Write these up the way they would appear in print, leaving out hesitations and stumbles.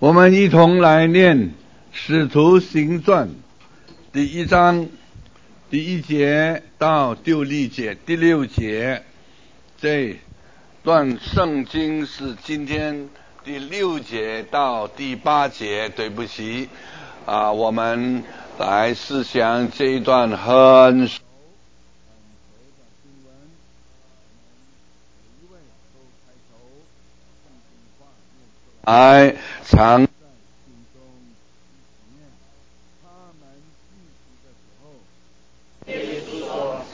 我们一同来念《使徒行传》第1章第1节到第6节。这段圣经是今天第6节到第8节。对不起我们来思想这一段很熟的经文。每一位都开头圣经话念出来，常在心中纪念。他们聚集的时候，耶稣说：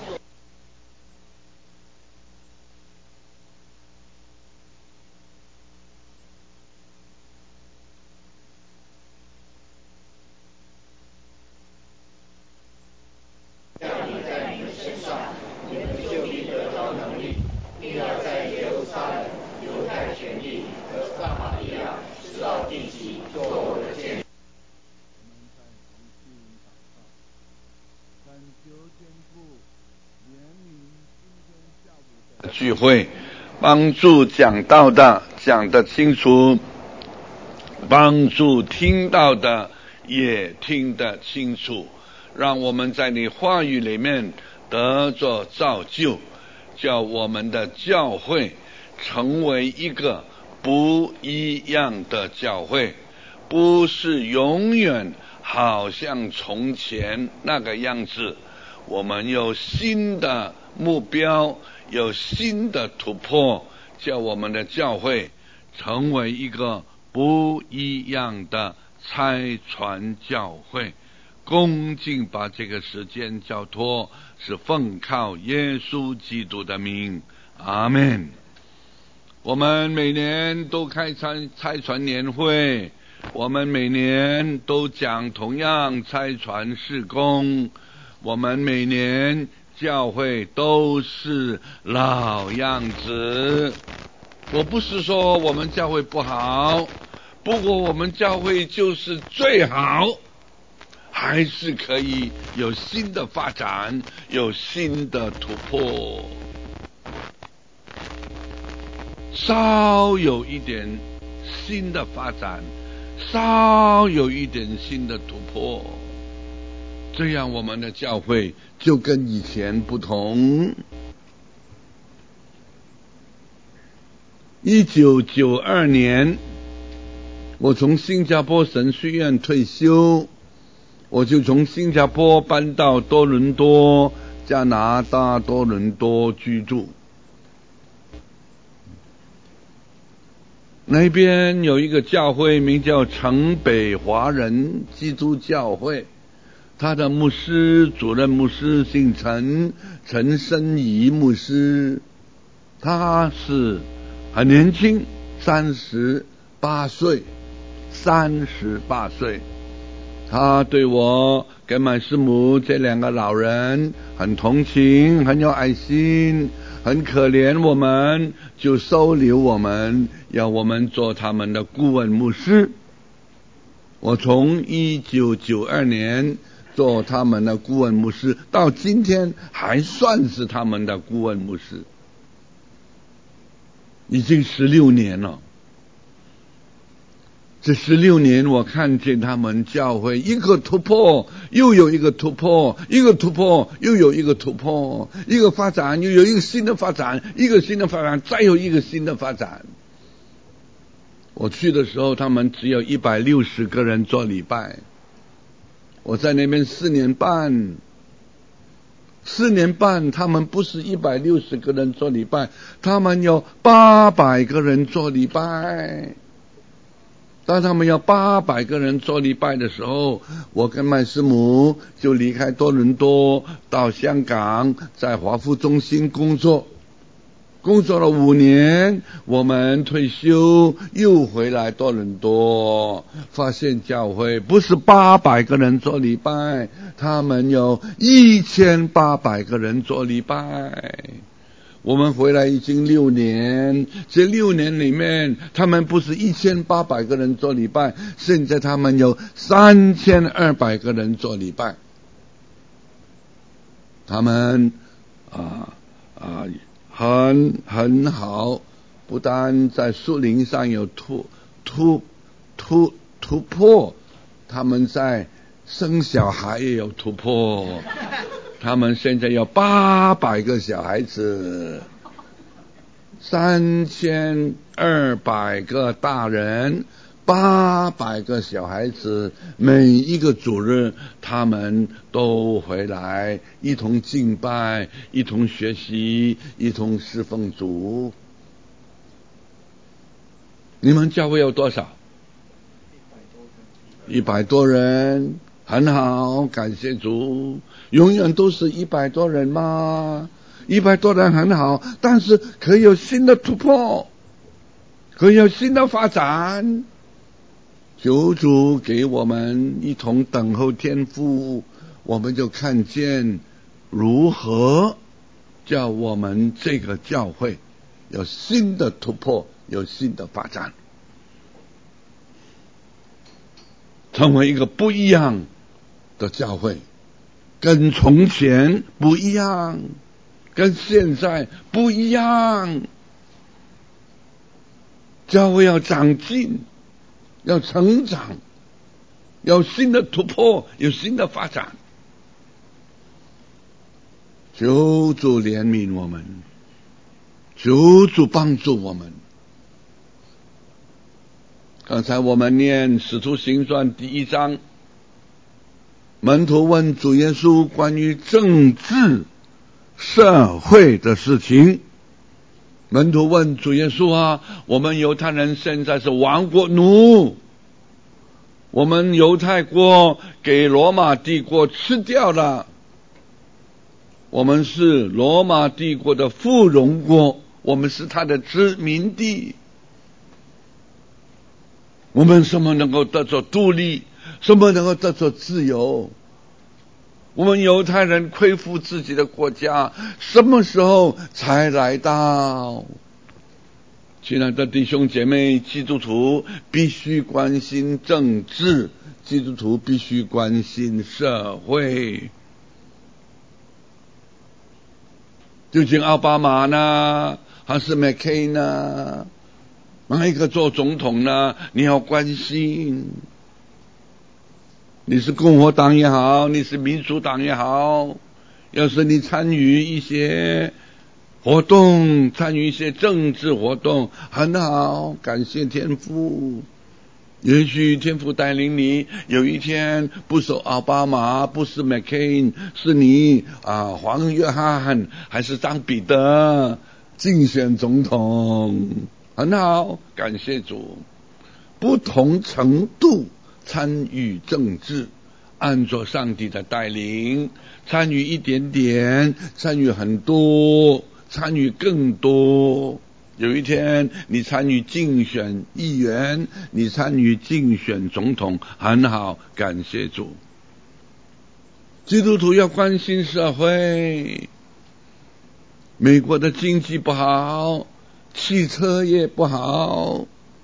叫你在你们身上，你们就必得到能力，并要在耶路撒冷、犹太全地和撒玛利亚，直到地极，做我的见证。我们再同心祷告，恳求天父怜悯今天下午的聚会，帮助讲道的讲得清楚，帮助听到的也听得清楚，让我们在你话语里面得着造就，叫我们的教会成为一个不一样的教会，不是永远好像从前那个样子。我们有新的目标，有新的突破，叫我们的教会成为一个不一样的差传教会。恭敬把这个时间交托，是奉靠耶稣基督的名，阿们。我们每年都开差传年会，我们每年都讲同样差传事工，我们每年教会都是老样子。我不是说我们教会不好，不过我们教会就是最好，还是可以有新的发展，有新的突破。稍有一点新的发展，稍有一点新的突破，这样我们的教会就跟以前不同。1992年我从新加坡神学院退休，我就从新加坡搬到多伦多，加拿大多伦多居住。那边有一个教会名叫城北华人基督教会，他的主任牧师姓陈申仪牧师，他是很年轻，38岁。他对我跟麦师母这2个老人很同情，很有爱心，很可怜我们，就收留我们，要我们做他们的顾问牧师。我从1992年做他们的顾问牧师，到今天还算是他们的顾问牧师，已经16年了。这16年我看见他们教会一个突破又有一个突破，一个突破又有一个突破，一个发展又有一个新的发展，一个新的发展再有一个新的发展。我去的时候他们只有160个人做礼拜，我在那边4年半他们不是160个人做礼拜，他们有800个人做礼拜。当他们要800个人做礼拜的时候，我跟麦师母就离开多伦多到香港，在华富中心工作了5年，我们退休又回来多伦多，发现教会不是800个人做礼拜，他们有1800个人做礼拜。我们回来已经6年，这6年里面他们不是1800个人做礼拜，现在他们有3200个人做礼拜。他们很好，不但在属灵上有突突破，他们在生小孩也有突破，他们现在有800个小孩子，3200个大人，800个小孩子，每一个主日他们都回来一同敬拜，一同学习，一同侍奉主。你们教会有多少？100多人，很好，感谢主。永远都是100多人吗？100多人很好，但是可以有新的突破，可以有新的发展。求主给我们一同等候天父，我们就看见如何叫我们这个教会有新的突破，有新的发展，成为一个不一样的教会，跟从前不一样，跟现在不一样。教会要长进，要成长，有新的突破，有新的发展。求主怜悯我们，求主帮助我们。刚才我们念使徒行传第1章，门徒问主耶稣关于政治社会的事情。门徒问主耶稣啊，我们犹太人现在是亡国奴，我们犹太国给罗马帝国吃掉了，我们是罗马帝国的附庸国，我们是他的殖民地，我们什么能够得着独立，什么能够得着自由？我们犹太人恢复自己的国家什么时候才来到？亲爱的弟兄姐妹，基督徒必须关心政治，基督徒必须关心社会。究竟奥巴马呢，还是 McCain 呢？哪一个做总统呢？你要关心。你是共和党也好，你是民主党也好，要是你参与一些活动，参与一些政治活动，很好，感谢天父。也许天父带领你，有一天不是奥巴马，不是 McCain， 是你黄约翰还是张彼得竞选总统，很好，感谢主。不同程度参与政治，按着上帝的带领，参与一点点，参与很多，参与更多。有一天你参与竞选议员，你参与竞选总统，很好，感谢主。基督徒要关心社会。美国的经济不好，汽车也不好，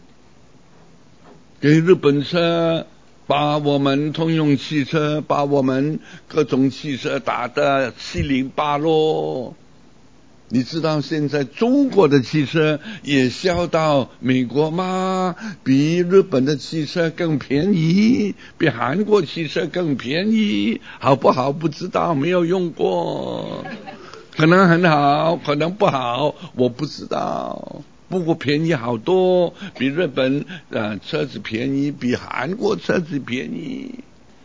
给日本车把我们通用汽车，把我们各种汽车打得七零八落。你知道现在中国的汽车也销到美国吗？比日本的汽车更便宜，比韩国汽车更便宜，好不好？不知道，没有用过，可能很好，可能不好，我不知道。不过便宜好多，比日本车子便宜，比韩国车子便宜。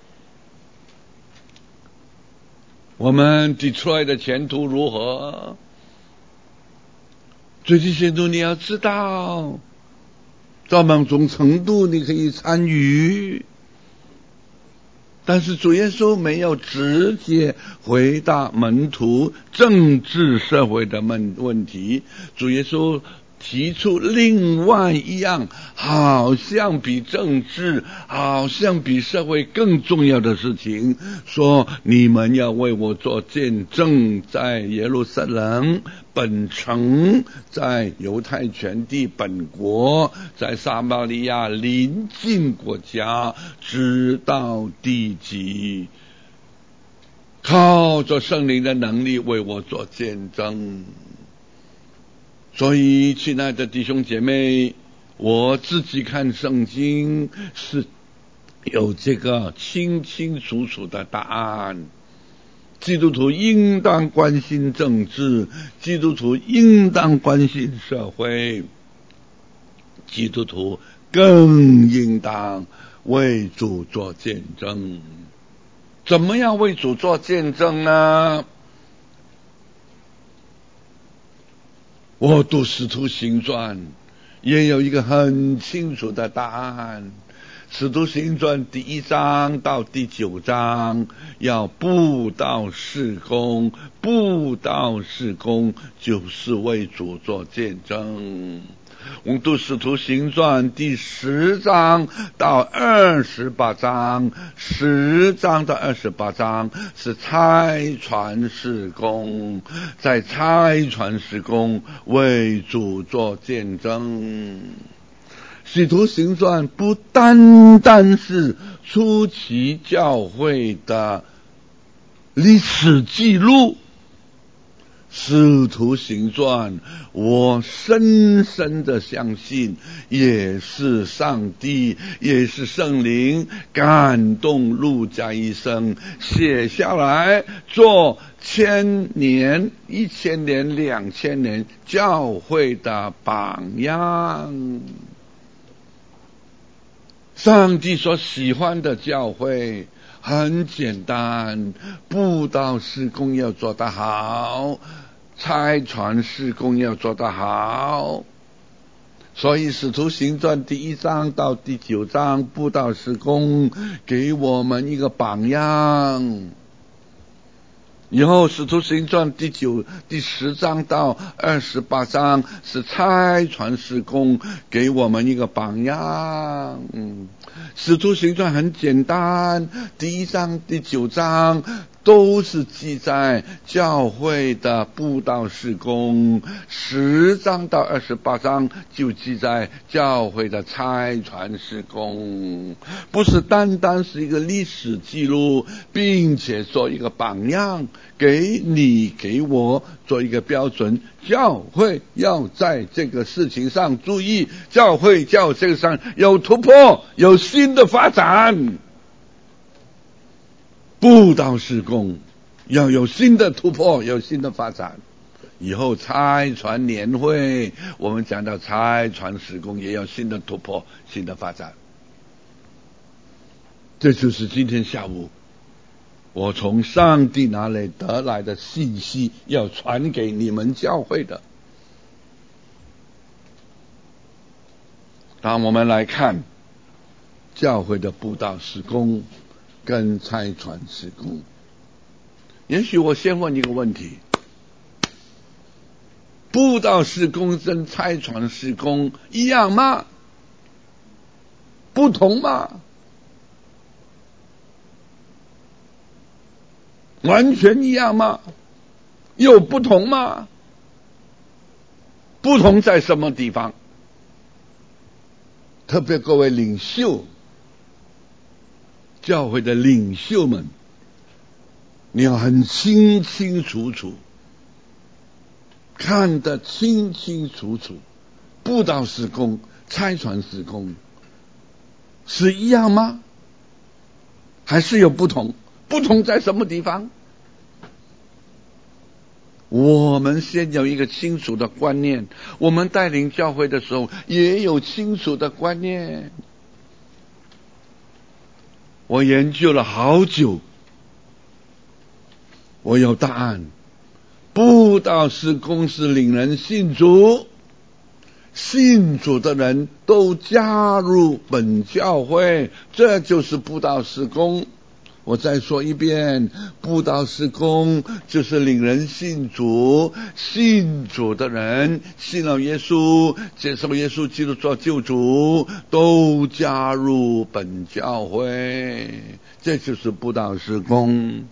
我们 Detroit 的前途如何？最低限度你要知道，到某种程度你可以参与，但是主耶稣没有直接回答门徒政治社会的问题，主耶稣提出另外一样好像比政治，好像比社会更重要的事情，说你们要为我做见证，在耶路撒冷本城，在犹太全地本国，在撒玛利亚邻近国家，直到地极，靠着圣灵的能力为我做见证。所以亲爱的弟兄姐妹， 我自己看圣经是有这个清清楚楚的答案。基督徒应当关心政治，基督徒应当关心社会，基督徒更应当为主做见证。怎么样为主做见证呢？我读使徒行传也有一个很清楚的答案。使徒行传第1章到第9章要布道事工，布道事工就是为主做见证。我们读使徒行传第10章到28章，10章到28章是差传事工，在差传事工为主做见证。使徒行传不单单是初期教会的历史记录，使徒行传我深深的相信也是上帝，也是圣灵感动路加一生写下来做1000年、1000年、2000年教会的榜样。上帝所喜欢的教会很简单，布道事工要做得好，差传事工要做得好。所以使徒行传第1章到第9章布道事工给我们一个榜样。以后使徒行传第10章到28章是差传事工给我们一个榜样。使徒行传很简单，第1章第9章都是记载教会的布道事工，10章到28章就记载教会的差传事工，不是单单是一个历史记录，并且做一个榜样给你给我做一个标准。教会要在这个事情上注意，教会在这个上有突破，有新的发展。布道事工要有新的突破，有新的发展。以后差传年会我们讲到差传事工也有新的突破，新的发展。这就是今天下午我从上帝那里得来的信息，要传给你们教会的。当我们来看教会的布道事工跟差传事工，也许我先问一个问题：布道事工跟差传事工一样吗？不同吗？完全一样吗？有不同吗？不同在什么地方？特别各位领袖，教会的领袖们，你要很清清楚楚，看得清清楚楚，布道事工、差传事工是一样吗？还是有不同？不同在什么地方？我们先有一个清楚的观念，我们带领教会的时候也有清楚的观念。我研究了好久，我有答案。布道事工是领人信主，信主的人都加入本教会，这就是布道事工。我再说一遍，布道事工就是领人信主，信主的人信了耶稣，接受耶稣基督做救主，都加入本教会，这就是布道事工。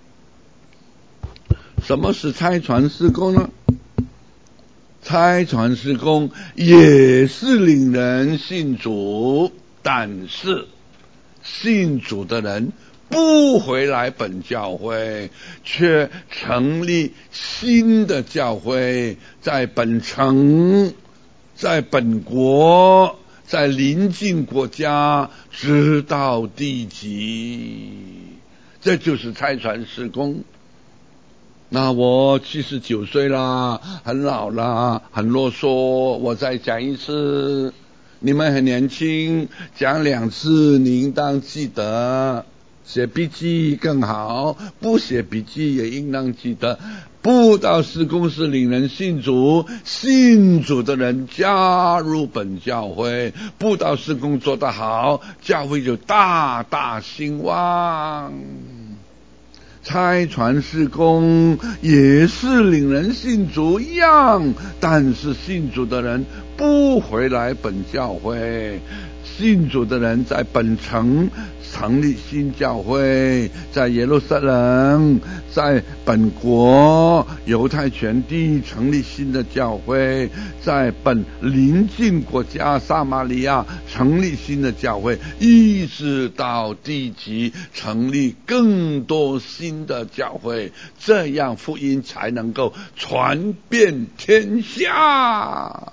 什么是差传事工呢？差传事工也是领人信主，但是信主的人不回来本教会，却成立新的教会，在本城，在本国， 在邻近国家直到地极，这就是差传事工。那我79岁啦，很老啦，很啰嗦，我再讲一次。你们很年轻，讲2次，你应当记得。写笔记更好，不写笔记也应当记得。布道事工是领人信主，信主的人加入本教会，布道事工做得好，教会就大大兴旺。差传事工也是领人信主一样，但是信主的人不回来本教会，信主的人在本城成立新教会，在耶路撒冷，在本国犹太全地成立新的教会，在本邻近国家撒玛利亚成立新的教会，一直到地极成立更多新的教会，这样福音才能够传遍天下。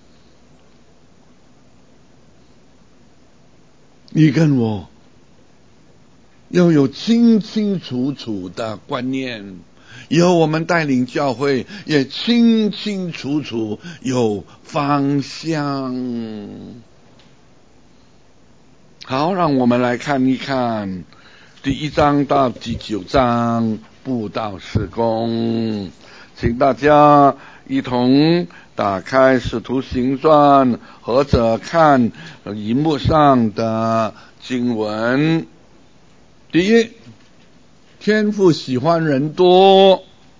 你跟我要有清清楚楚的观念，以后我们带领教会也清清楚楚有方向。好，让我们来看一看第1章到第9章布道事工，请大家一同打开使徒行传，或者看荧幕上的经文。第一，天父喜欢人多，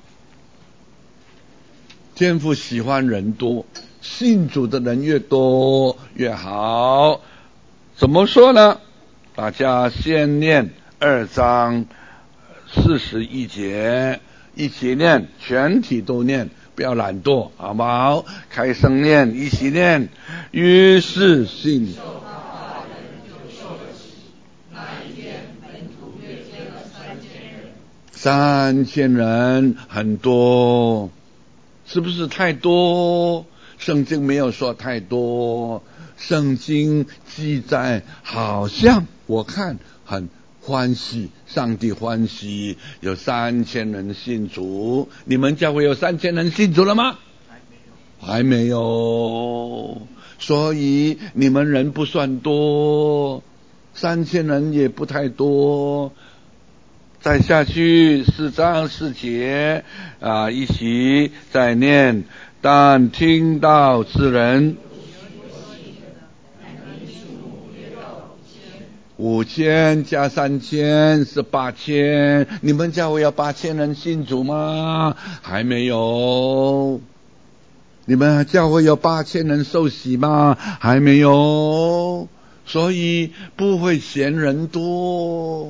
天父喜欢人多，信主的人越多越好。怎么说呢？大家先念2章41节，一起念，全体都念，不要懒惰，好不好？开声念，一起念。于是信3000人，很多，是不是太多？圣经没有说太多，圣经记载好像我看很欢喜，上帝欢喜，有3000人信主。你们教会有3000人信主了吗？还没有，所以你们人不算多，3000人也不太多。再下去4章4节一起再念。但听到之人5000加3000是8000，你们教会要8000人信主吗？还没有。你们教会有8000人受洗吗？还没有。所以不会嫌人多。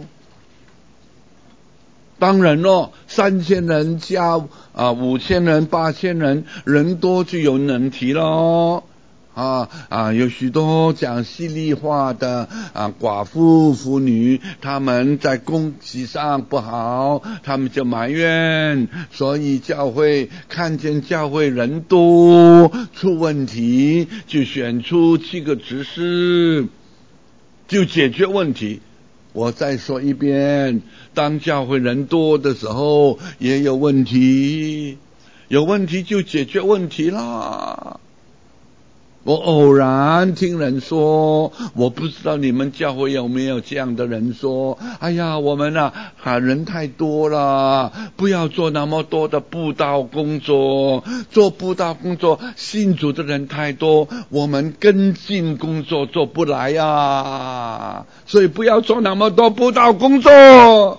当然咯，3000人加5000人8000人，人多就有问题咯。有许多讲犀利话的寡妇妇女，他们在供给上不好，他们就埋怨，所以教会看见教会人多出问题，就选出7个执事，就解决问题。我再说一遍，当教会人多的时候也有问题，有问题就解决问题啦。我偶然听人说，我不知道你们教会有没有这样的人说，哎呀，我们人太多了，不要做那么多的布道工作，做布道工作信主的人太多，我们跟进工作做不来呀，所以不要做那么多布道工作。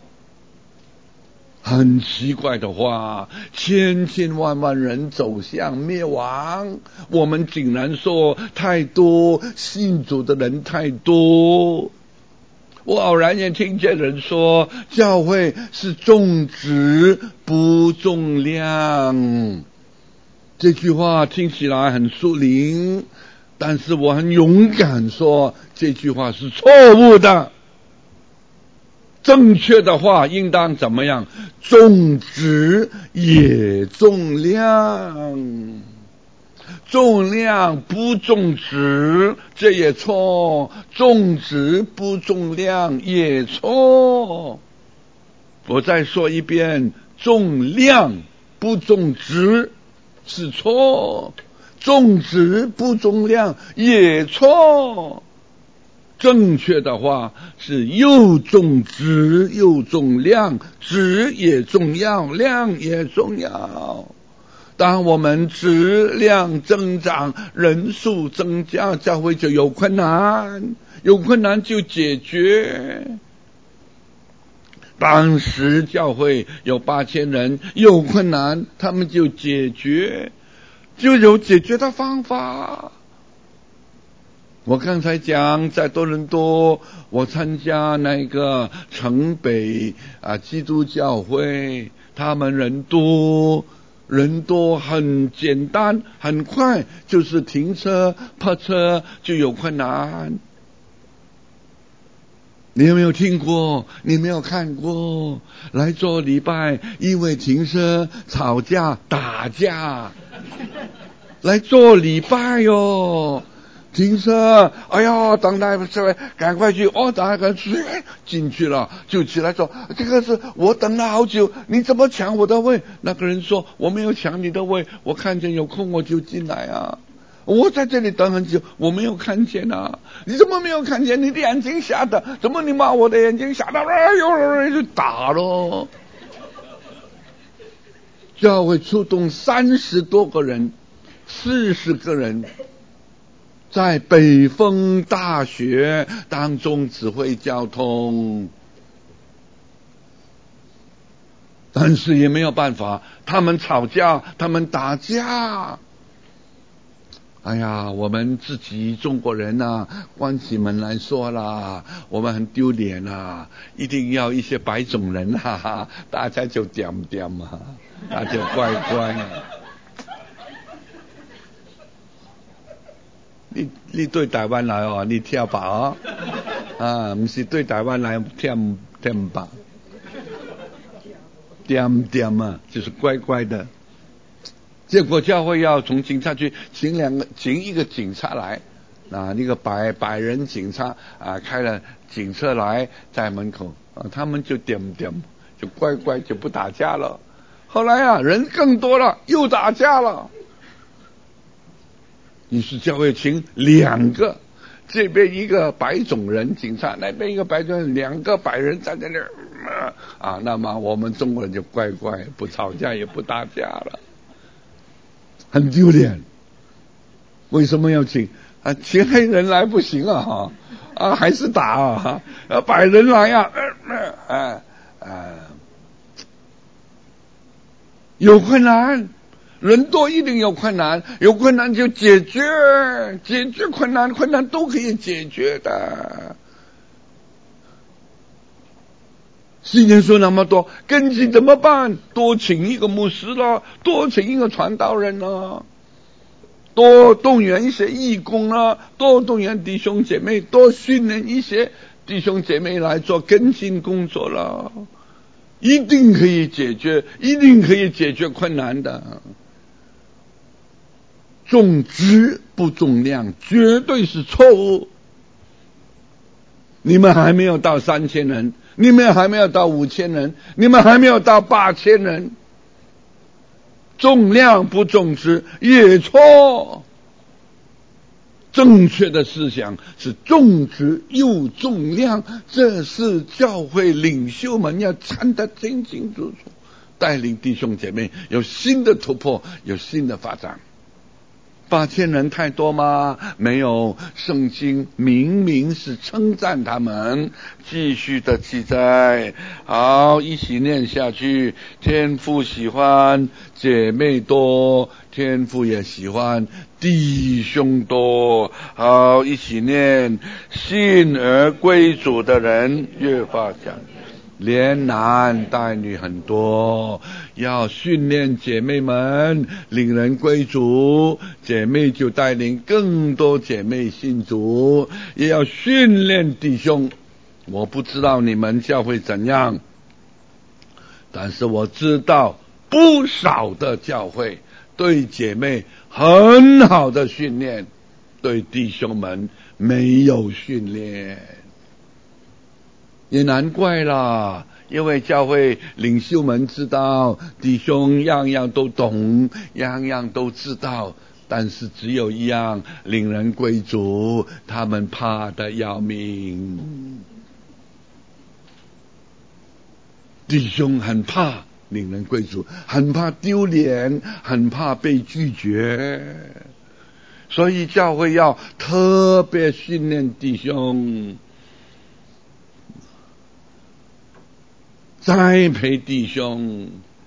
很奇怪的话，千千万万人走向灭亡，我们竟然说太多，信主的人太多。我偶然也听见人说，教会是重质不重量，这句话听起来很属灵，但是我很勇敢说这句话是错误的。正确的话应当怎么样？重质也重量， 重量不重质，这也错；重质不重量也错。我再说一遍，重量不重质是错，重质不重量也错。正确的话是又重质又重量，质也重要，量也重要。当我们质量增长，人数增加，教会就有困难，有困难就解决。当时教会有8000人，有困难他们就解决，就有解决的方法。我刚才讲在多伦多，我参加那个城北基督教会，他们人多很简单很快，就是停车泊车就有困难。你有没有听过？你没有看过？来做礼拜，因为停车吵架打架，来做礼拜哟。停车，哎呀，等待赶快去，赶快去，进去了，就起来说，这个是我等了好久，你怎么抢我的位？那个人说，我没有抢你的位，我看见有空我就进来啊。我在这里等很久，我没有看见啊！你怎么没有看见？你的眼睛瞎的？怎么你把我的眼睛瞎的？就打咯。教会出动30多个人，40个人，在北峰大学当中指挥交通，但是也没有办法，他们吵架，他们打架。哎呀，我们自己中国人关起门来说啦，我们很丢脸一定要一些白种人大家就点大家乖乖。你对台湾来你听吧不是对台湾来听吧，点就是乖乖的。结果教会要从警察局请一个警察来，那个白人警察开了警车来在门口他们就点就乖乖就不打架了。后来人更多了，又打架了。于是教会请2个，这边一个白种人警察，那边一个白种人，2个白人站在那儿那么我们中国人就乖乖不吵架也不打架了。很丢脸，为什么要请黑人来不行还是打白人来有困难，人多一定有困难，有困难就解决困难都可以解决的。信件书那么多，根基怎么办？多请一个牧师了，多请一个传道人了，多动员一些义工了，多动员弟兄姐妹，多训练一些弟兄姐妹来做跟进工作了，一定可以解决困难的。重质不重量绝对是错误。你们还没有到3000人，你们还没有到5000人，你们还没有到8000人，重量不重质也错。正确的思想是重质又重量，这是教会领袖们要看得清清楚楚，带领弟兄姐妹有新的突破，有新的发展。8000人太多吗？没有，圣经明明是称赞他们。继续的记载，好，一起念下去。天父喜欢姐妹多，天父也喜欢弟兄多。好，一起念。信而归主的人越发讲，连男带女很多，要训练姐妹们领人归主，姐妹就带领更多姐妹信主，也要训练弟兄。我不知道你们教会怎样，但是我知道不少的教会对姐妹很好的训练，对弟兄们没有训练，也难怪啦。因为教会领袖们知道弟兄样样都懂，样样都知道，但是只有一样，领人归主，他们怕得要命。弟兄很怕领人归主，很怕丢脸，很怕被拒绝，所以教会要特别训练弟兄，栽培弟兄，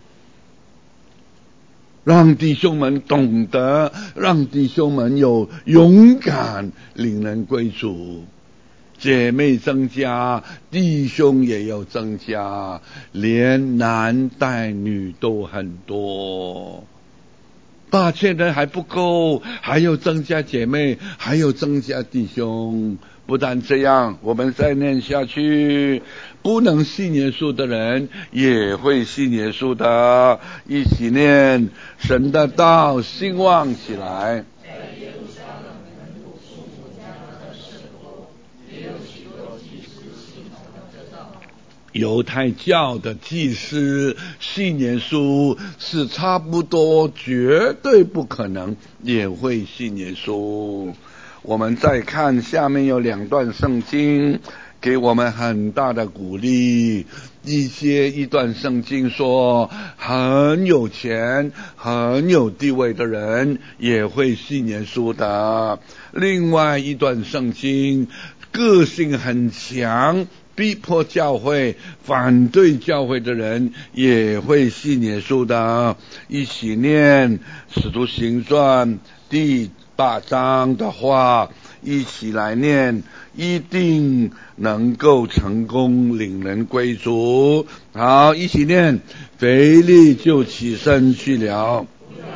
让弟兄们懂得，让弟兄们有勇敢领人归主。姐妹增加，弟兄也有增加，连男带女都很多。8000人还不够，还有增加姐妹，还有增加弟兄。不但这样，我们再念下去，不能信耶稣的人也会信耶稣的。一起念，神的道兴旺起来。犹太教的祭司信耶稣是差不多，绝对不可能也会信耶稣。我们再看下面有2段圣经，给我们很大的鼓励。一段圣经说，很有钱很有地位的人也会信耶稣的。另外一段圣经，个性很强，逼迫教会反对教会的人也会信耶稣的。一起念使徒行传第8章的话，一起来念，一定能够成功领人归主。好，一起念，腓利就起身去了。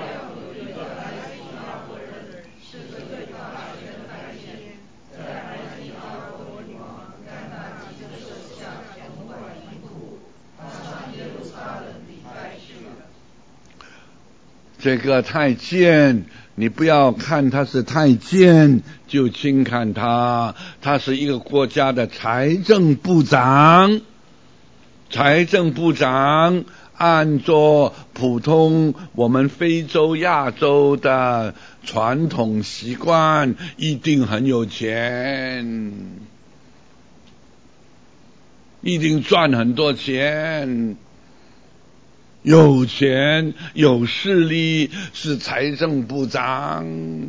这个太监，你不要看他是太监就轻看他，他是一个国家的财政部长。财政部长按照普通我们非洲亚洲的传统习惯，一定很有钱，一定赚很多钱，有钱有势力，是财政部长，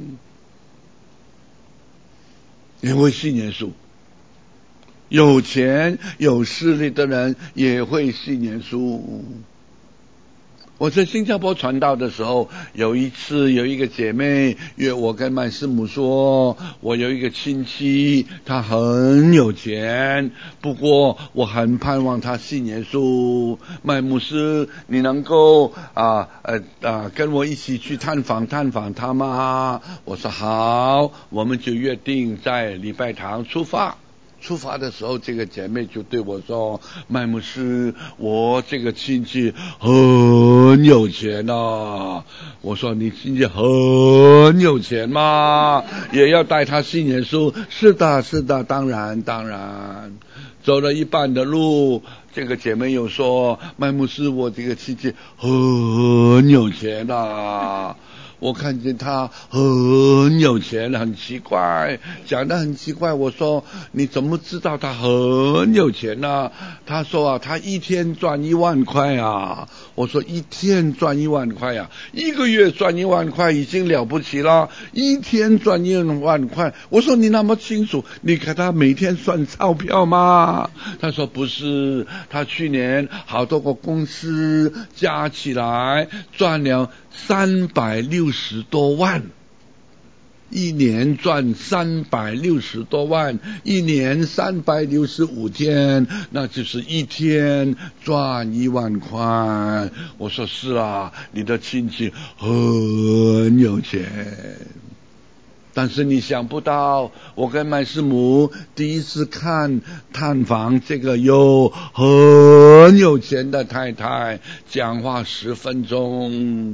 也会信耶稣。有钱有势力的人也会信耶稣。我在新加坡传道的时候，有一次有一个姐妹约我跟麦师母说，我有一个亲戚，他很有钱，不过我很盼望他信耶稣。麦牧师，你能够跟我一起去探访他吗？我说好，我们就约定在礼拜堂出发。出发的时候，这个姐妹就对我说，麦牧师，我这个亲戚很有钱啊。我说，你亲戚很有钱吗？也要带他信耶稣？是的，当然。走了一半的路，这个姐妹又说，麦牧师，我这个亲戚很有钱啊。我看见他很有钱，很奇怪，讲得很奇怪。我说，你怎么知道他很有钱呢？他说他一天赚1万块啊。我说，一天赚1万块啊，一个月赚1万块已经了不起了，一天赚1万块。我说，你那么清楚，你看他每天算钞票吗？他说不是，他去年好多个公司加起来赚了360多万，一年赚360多万，一年365天，那就是一天赚1万块。我说是啊，你的亲戚很有钱。但是你想不到，我跟麦师母第一次探访这个有很有钱的太太，讲话10分钟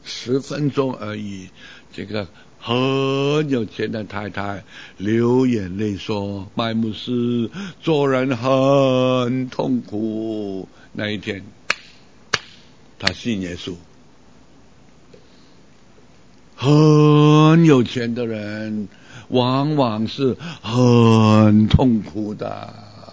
10分钟而已。这个很有钱的太太流眼泪说，麦牧师做人很痛苦。那一天他信耶稣。很有钱的人往往是很痛苦的，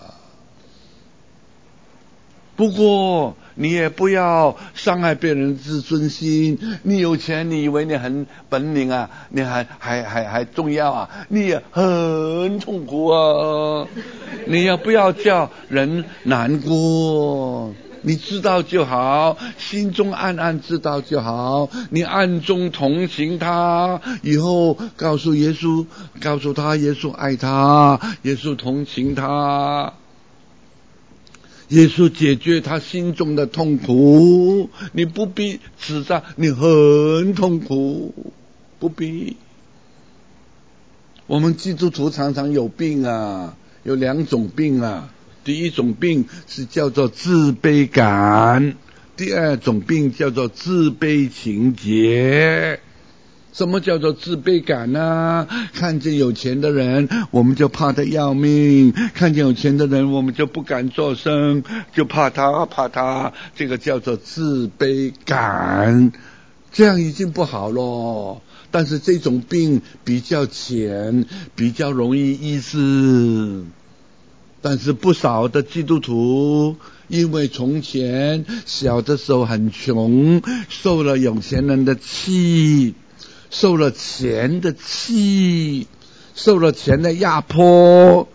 不过你也不要伤害别人的自尊心。你有钱，你以为你很本领啊，你还重要啊，你也很痛苦啊。你也不要叫人难过，你知道就好，心中暗暗知道就好，你暗中同情他，以后告诉耶稣，告诉他耶稣爱他，耶稣同情他，耶稣解决他心中的痛苦。你不必指责你很痛苦，不必。我们基督徒常常有病啊，有2种病啊。第一种病是叫做自卑感，第二种病叫做自卑情结。什么叫做自卑感呢？看见有钱的人我们就怕得要命，看见有钱的人我们就不敢作声，就怕他，这个叫做自卑感。这样已经不好咯，但是这种病比较浅，比较容易医治。但是不少的基督徒因为从前小的时候很穷，受了有钱人的气，受了钱的气，受了钱的压迫，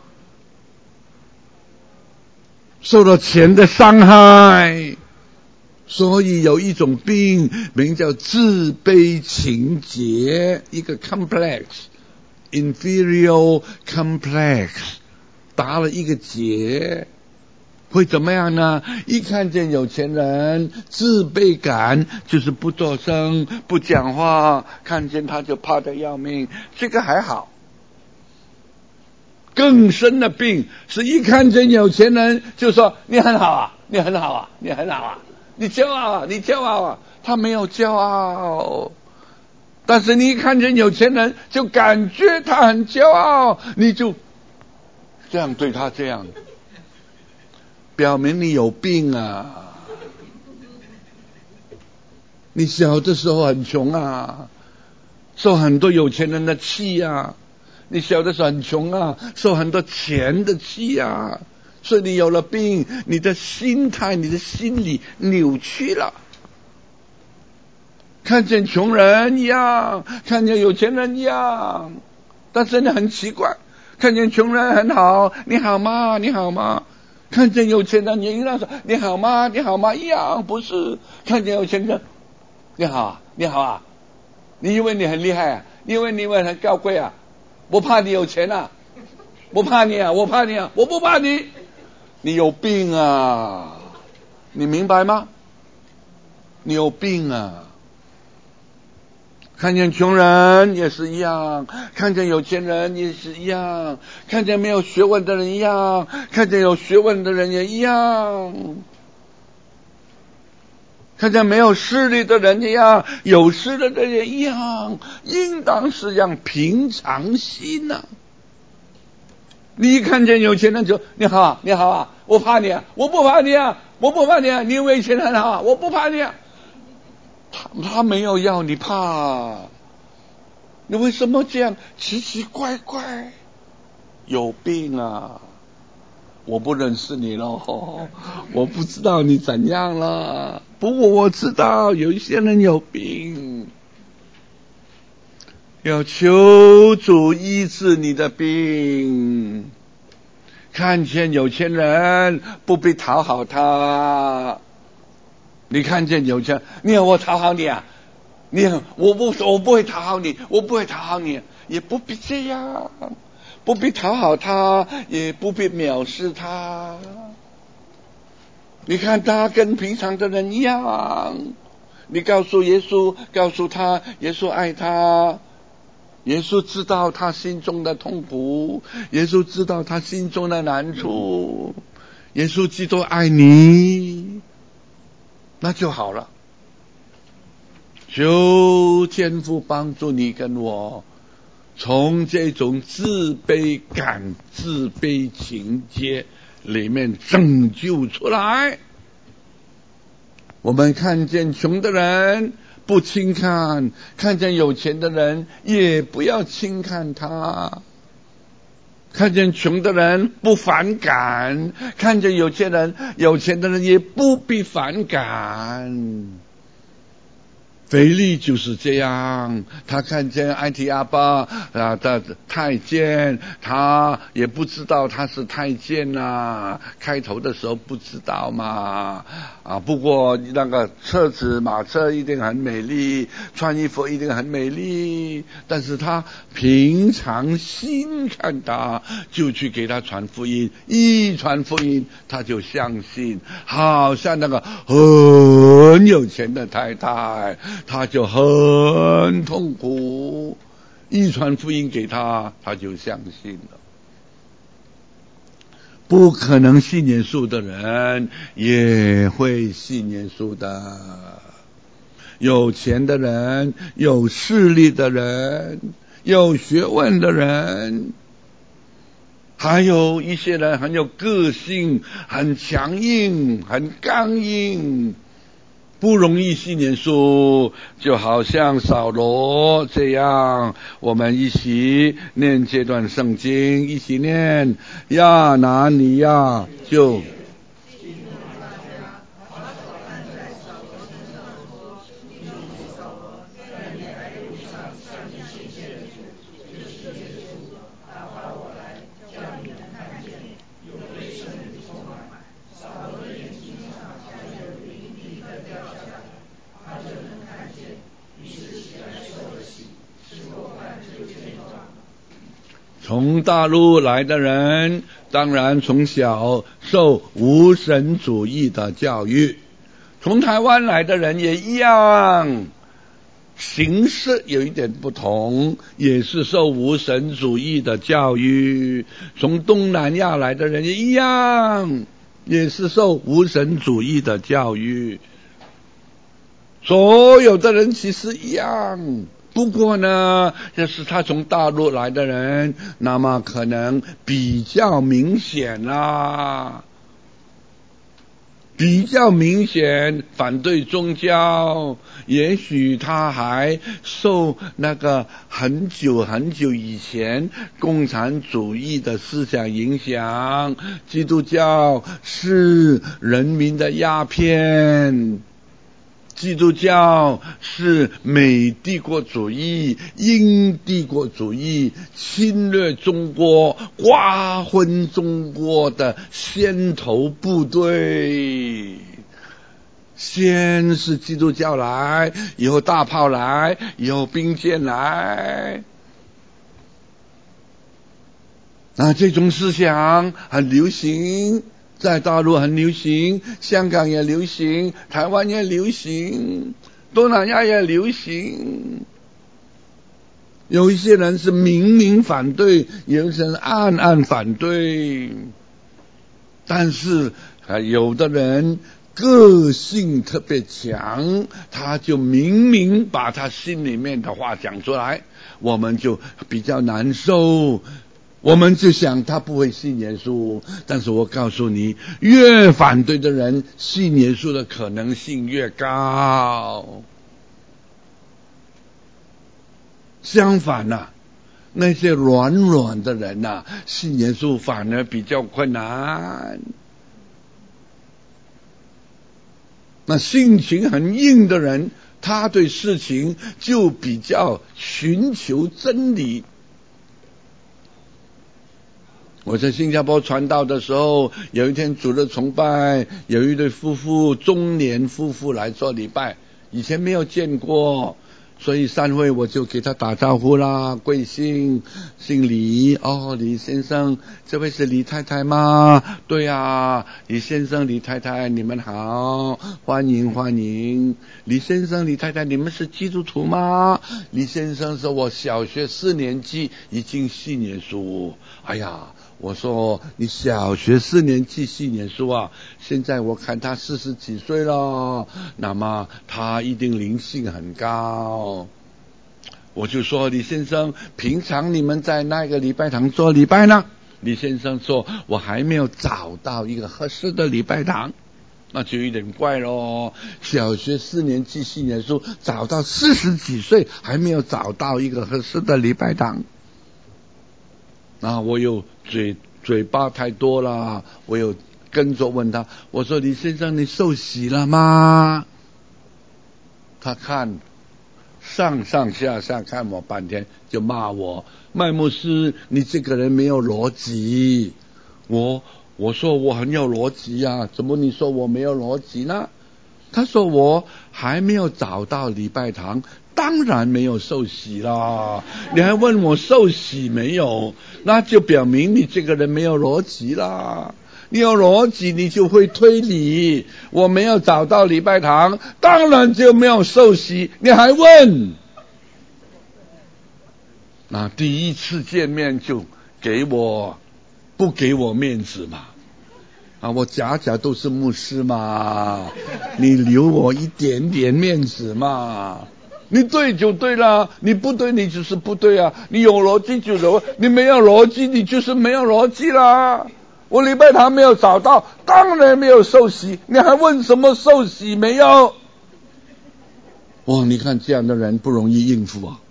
受了钱的伤害，所以有一种病名叫自卑情结，一个 complex inferior complex，打了一个结，会怎么样呢？一看见有钱人，自卑感就是不作声不讲话，看见他就怕得要命，这个还好。更深的病是一看见有钱人就说你很好啊，你很好啊，你很好啊，你骄傲啊，你骄傲啊。他没有骄傲，但是你一看见有钱人就感觉他很骄傲，你就这样对他，这样表明你有病啊。你小的时候很穷啊，受很多有钱人的气啊，你小的时候很穷啊，受很多钱的气啊，所以你有了病，你的心态你的心理扭曲了，看见穷人一样，看见有钱人一样。但是你很奇怪，看见穷人很好，你好吗？你好吗？看见有钱人，你应该说你好吗？你好吗？一样不是。看见有钱人，你好啊，你好啊，你以为你很厉害啊？你以为你很高贵啊？我怕你有钱啊，我怕你啊，我怕你啊，我不怕你。你有病啊，你明白吗？你有病啊。看见穷人也是一样，看见有钱人也是一样，看见没有学问的人一样，看见有学问的人也一样，看见没有势力的人一样，有势力的人也一样，应当是让平常心啊。你一看见有钱人就你好啊，你好啊，我怕你啊，我不怕你啊，我不怕你啊，你以为有钱人很好啊，我不怕你啊。他没有要你怕，你为什么这样奇奇怪怪？有病啊！我不认识你咯，我不知道你怎样了。不过我知道有一些人有病，要求主医治你的病。看见有钱人不必讨好他，你看见有钱，你要我讨好你啊？我不会讨好你，我不会讨好你，也不必这样，不必讨好他，也不必藐视他。你看他跟平常的人一样，你告诉耶稣，告诉他，耶稣爱他，耶稣知道他心中的痛苦，耶稣知道他心中的难处，耶稣基督爱你，那就好了。 求天父帮助你跟我从这种自卑感、自卑情节里面拯救出来。我们看见穷的人不轻看，看见有钱的人也不要轻看他，看见穷的人不反感，看见有钱的人也不必反感。腓力就是这样，他看见埃提阿巴的太监，他也不知道他是太监啊，开头的时候不知道嘛不过那个马车一定很美丽，穿衣服一定很美丽，但是他平常心看他，就去给他传福音，一传福音他就相信，好像那个很有钱的太太，他就很痛苦，一传福音给他，他就相信了。不可能信耶稣的人也会信耶稣的，有钱的人，有势力的人，有学问的人，还有一些人很有个性，很强硬，很刚硬，不容易信耶稣，就好像扫罗这样。我们一起念这段圣经，一起念亚拿尼亚就从大陆来的人，当然从小受无神主义的教育，从台湾来的人也一样，形式有一点不同，也是受无神主义的教育，从东南亚来的人也一样，也是受无神主义的教育，所有的人其实一样。不过呢，要是他从大陆来的人，那么可能比较明显啦，比较明显反对宗教，也许他还受那个很久很久以前共产主义的思想影响，基督教是人民的鸦片，基督教是美帝国主义、英帝国主义侵略中国、瓜分中国的先头部队。先是基督教来，以后大炮来，以后兵舰来。这种思想很流行，在大陆很流行，香港也流行，台湾也流行，东南亚也流行。有一些人是明明反对，有一些人暗暗反对，但是有的人个性特别强，他就明明把他心里面的话讲出来，我们就比较难受，我们就想他不会信耶稣，但是我告诉你，越反对的人信耶稣的可能性越高。相反那些软的人信耶稣反而比较困难。那性情很硬的人，他对事情就比较寻求真理。我在新加坡传道的时候，有一天主日崇拜，有一对中年夫妇来做礼拜，以前没有见过，所以散会我就给他打招呼啦，贵姓，姓李，李先生，这位是李太太吗？对啊，李先生李太太你们好，欢迎欢迎。李先生李太太你们是基督徒吗？李先生说我小学4年级已经信耶稣。哎呀， 我说你小学4年级4年书啊，现在我看他40几岁了，那么他一定灵性很高。我就说李先生，平常你们在那个礼拜堂做礼拜呢？李先生说我还没有找到一个合适的礼拜堂。那就有点怪咯，小学4年级4年书找到40几岁还没有找到一个合适的礼拜堂。我有嘴巴太多了，我有跟着问他，我说李先生你受洗了吗？他看上下看我半天，就骂我，麦牧师你这个人没有逻辑。我说我很有逻辑啊，怎么你说我没有逻辑呢？他说我还没有找到礼拜堂，当然没有受洗啦。你还问我受洗没有，那就表明你这个人没有逻辑啦。你有逻辑你就会推理，我没有找到礼拜堂，当然就没有受洗，你还问？那第一次见面就不给我面子嘛。我假都是牧师嘛，你留我一点点面子嘛。你对就对了，你不对你就是不对啊。你有逻辑就有，你没有逻辑你就是没有逻辑啦。我礼拜堂没有找到，当然没有受洗，你还问什么受洗没有？你看这样的人不容易应付啊。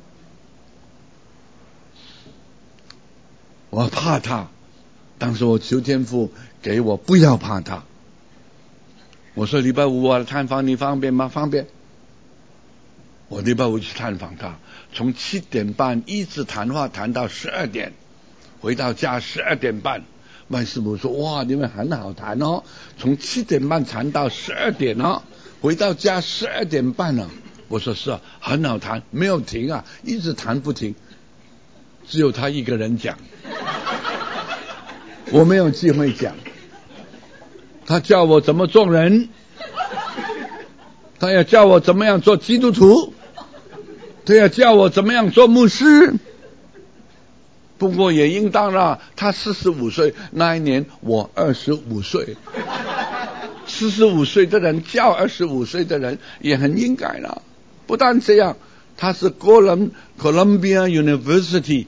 我怕他，当时我求天父给我不要怕他。我说礼拜5我来探访你方便吗？方便。我礼拜5去探访他，从7点半一直谈话谈到12点，回到家12点半。麦师傅说哇你们很好谈哦，从7点半谈到12点哦，回到家12点半了。我说是啊，很好谈，没有停啊，一直谈不停，只有他一个人讲，我没有机会讲。他叫我怎么做人，他要叫我怎么样做基督徒，他要叫我怎么样做牧师。不过也应当了，他45岁那一年我25岁，45岁的人叫25岁的人也很应该了。不但这样，他是Columbia University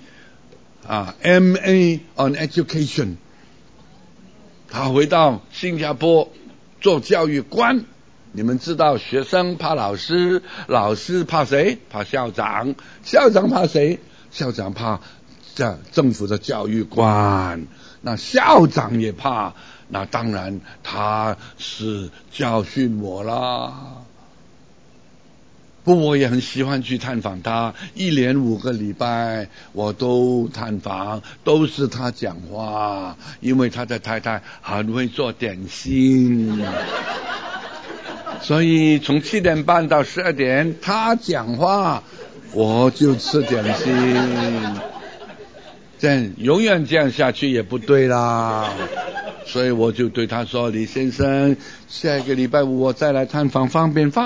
MA on Education， 他回到新加坡做教育官。你们知道学生怕老师，老师怕谁？怕校长，校长怕谁？校长怕政府的教育官，那校长也怕，那当然他是教训我啦。不过我也很喜欢去探访他，1连5个礼拜我都探访，都是他讲话，因为他的太太很会做点心所以从7点半到12点他讲话，我就吃点心。永远这样下去也不对啦，所以我就对他说，李先生下一个礼拜5我再来探访，方便。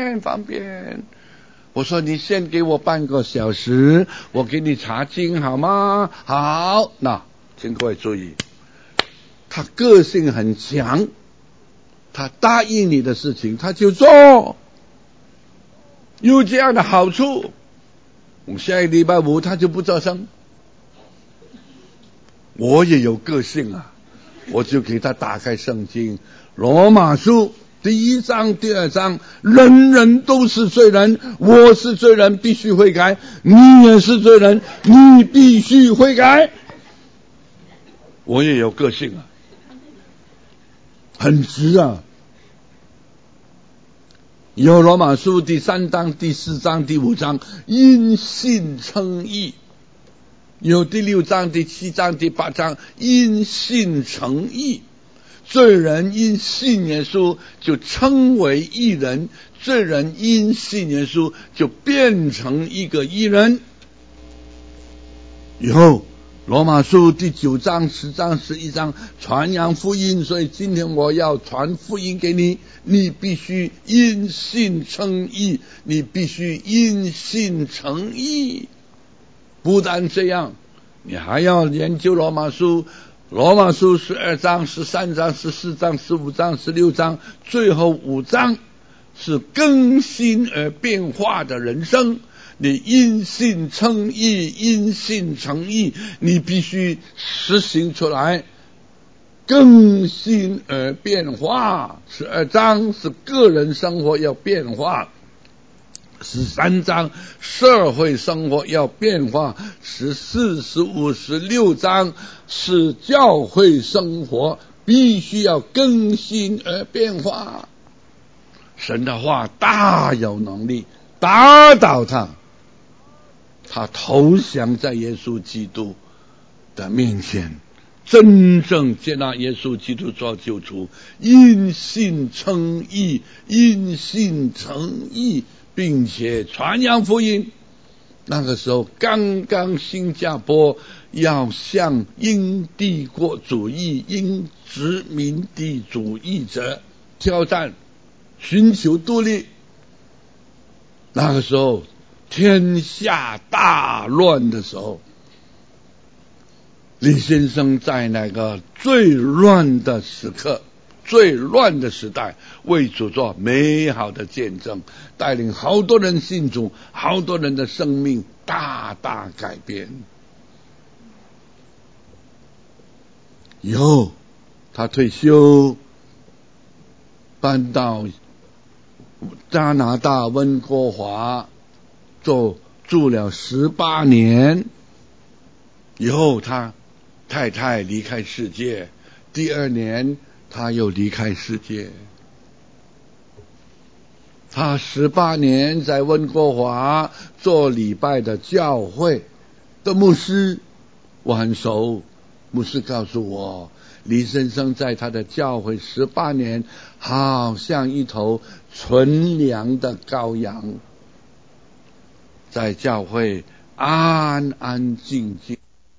我说你先给我半个小时，我给你查经好吗？好。那请各位注意，他个性很强，他答应你的事情他就做，有这样的好处。我下一个礼拜5他就不作声。我也有个性啊，我就给他打开圣经罗马书第1章第2章，人人都是罪人，我是罪人必须悔改，你也是罪人你必须悔改。我也有个性啊，很直啊。有罗马书第3章第4章第5章因信称义，有第6章第7章第8章因信称义。罪人因信耶稣就称为义人，罪人因信耶稣就变成一个义人。以后罗马书第9章10章11章传扬福音，所以今天我要传福音给你，你必须因信称义，你必须因信称义。不但这样， 你还要研究罗马书12章、13章、14章、15章、16章，最后5章是更新而变化的人生。你因信称义，因信成义，你必须实行出来，更新而变化。12章是个人生活要变化，13章社会生活要变化，14、15、16章是教会生活必须要更新而变化。神的话大有能力打倒他投降在耶稣基督的面前，真正接纳耶稣基督做救主，因信称义，因信成义，并且传扬福音。那个时候刚刚新加坡要向英帝国主义、英殖民地主义者挑战，寻求独立。那个时候天下大乱的时候，李先生在那个最乱的时刻、最乱的时代，为主做美好的见证，带领好多人信主，好多人的生命大大改变。以后他退休，搬到加拿大温哥华住了18年，以后他太太离开世界，第2年他又离开世界。他18年在温哥华做礼拜的教会的牧师，我很熟。牧师告诉我，李先生在他的教会18年，好像一头纯良的羔羊，在教会安安静静。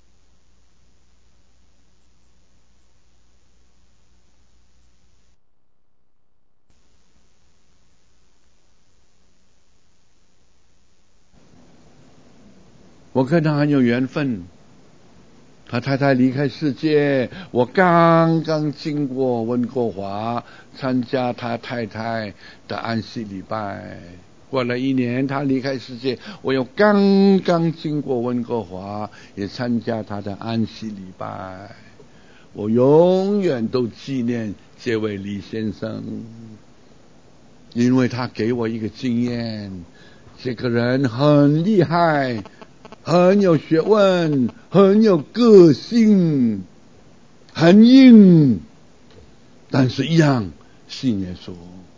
我跟他很有缘分，他太太离开世界，我刚刚经过温哥华参加他太太的安息礼拜。过了1年他离开世界，我又刚刚经过温哥华，也参加他的安息礼拜。我永远都纪念这位李先生，因为他给我一个经验，这个人很厉害，很有学问，很有个性，很硬，但是一样信耶稣。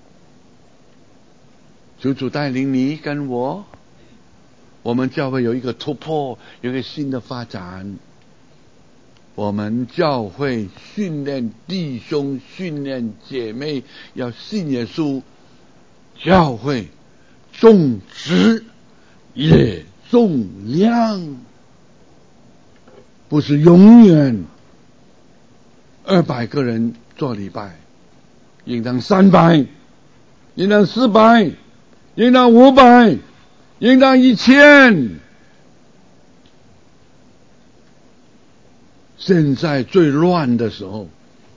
求主带领你跟我们教会有一个突破，有一个新的发展。我们教会训练弟兄，训练姐妹，要信耶稣。教会重质也重量，不是永远200个人做礼拜，应当300，应当400，应当500，应当1000。现在最乱的时候，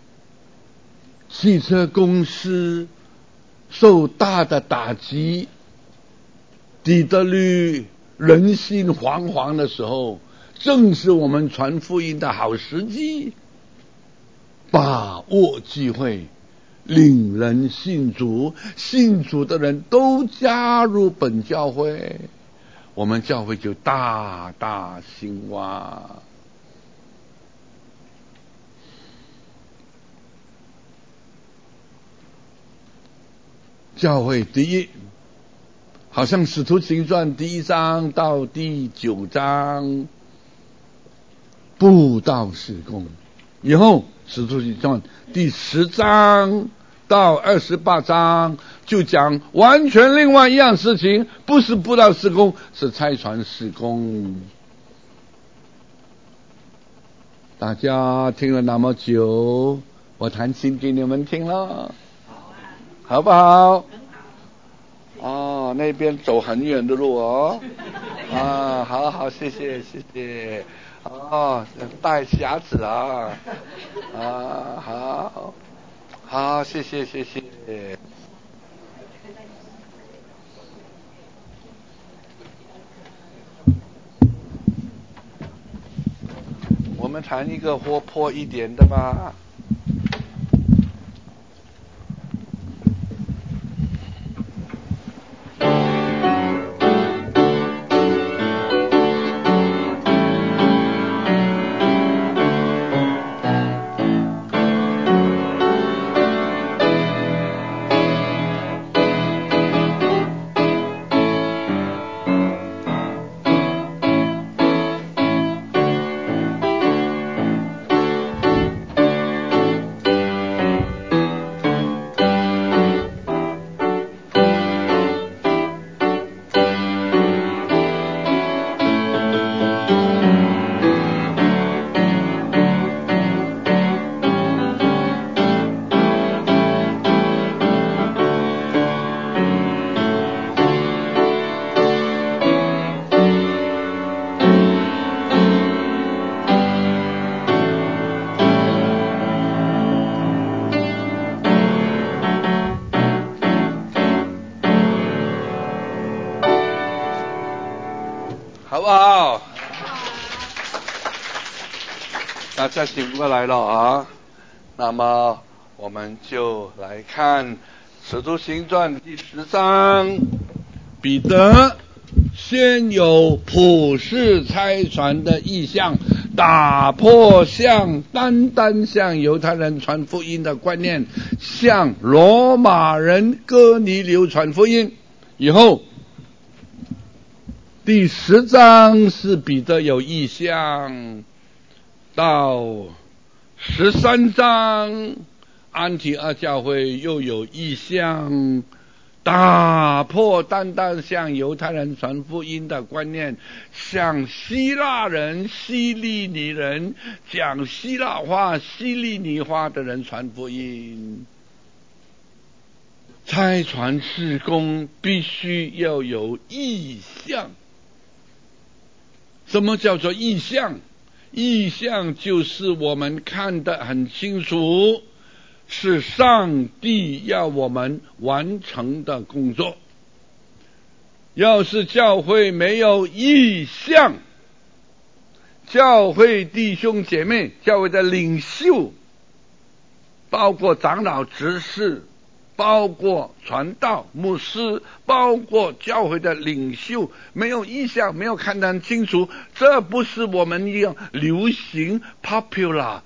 汽车公司受大的打击，底特律人心惶惶的时候，正是我们传福音的好时机。把握机会，领人信主，信主的人都加入本教会，我们教会就大大兴旺。教会第一，好像使徒行传第1章到第9章布道事工，以后使徒行传第10章到28章就讲完全另外一样事情，不是布道事工，是差传事工。大家听了那么久，我弹琴给你们听了，好不好？哦，那边走很远的路哦。 啊，好好，谢谢谢谢。哦，带匣子啊，啊，好，好，谢谢谢谢。我们谈一个活泼一点的吧。好不好？大家醒过来了啊！那么我们就来看《使徒行传》第10章。彼得先有普世差传的意向，打破单单向犹太人传福音的观念，向罗马人哥尼流传福音。以后第10章是彼得有意向，到13章安提阿教会又有意向，打破单单向犹太人传福音的观念，向希腊人、希利尼人、讲希腊话、希利尼话的人传福音。差传事工必须要有意向。什么叫做意向？意向就是我们看得很清楚，是上帝要我们完成的工作。要是教会没有意向，教会弟兄姐妹、教会的领袖，包括长老执事，包括传道牧师，包括教会的领袖，没有意向，没有看得很清楚，这不是我们要流行 popular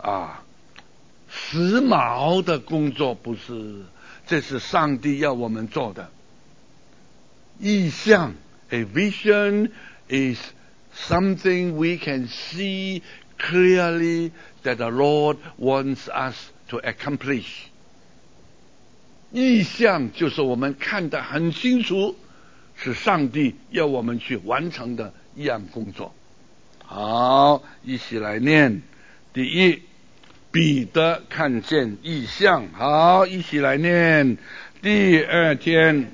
时髦的工作，不是，这是上帝要我们做的。意向 A vision is something we can see clearly that the Lord wants us to accomplish。意向就是我们看得很清楚，是上帝要我们去完成的一样工作。好，一起来念。第一，彼得看见异象。好，一起来念。第2天，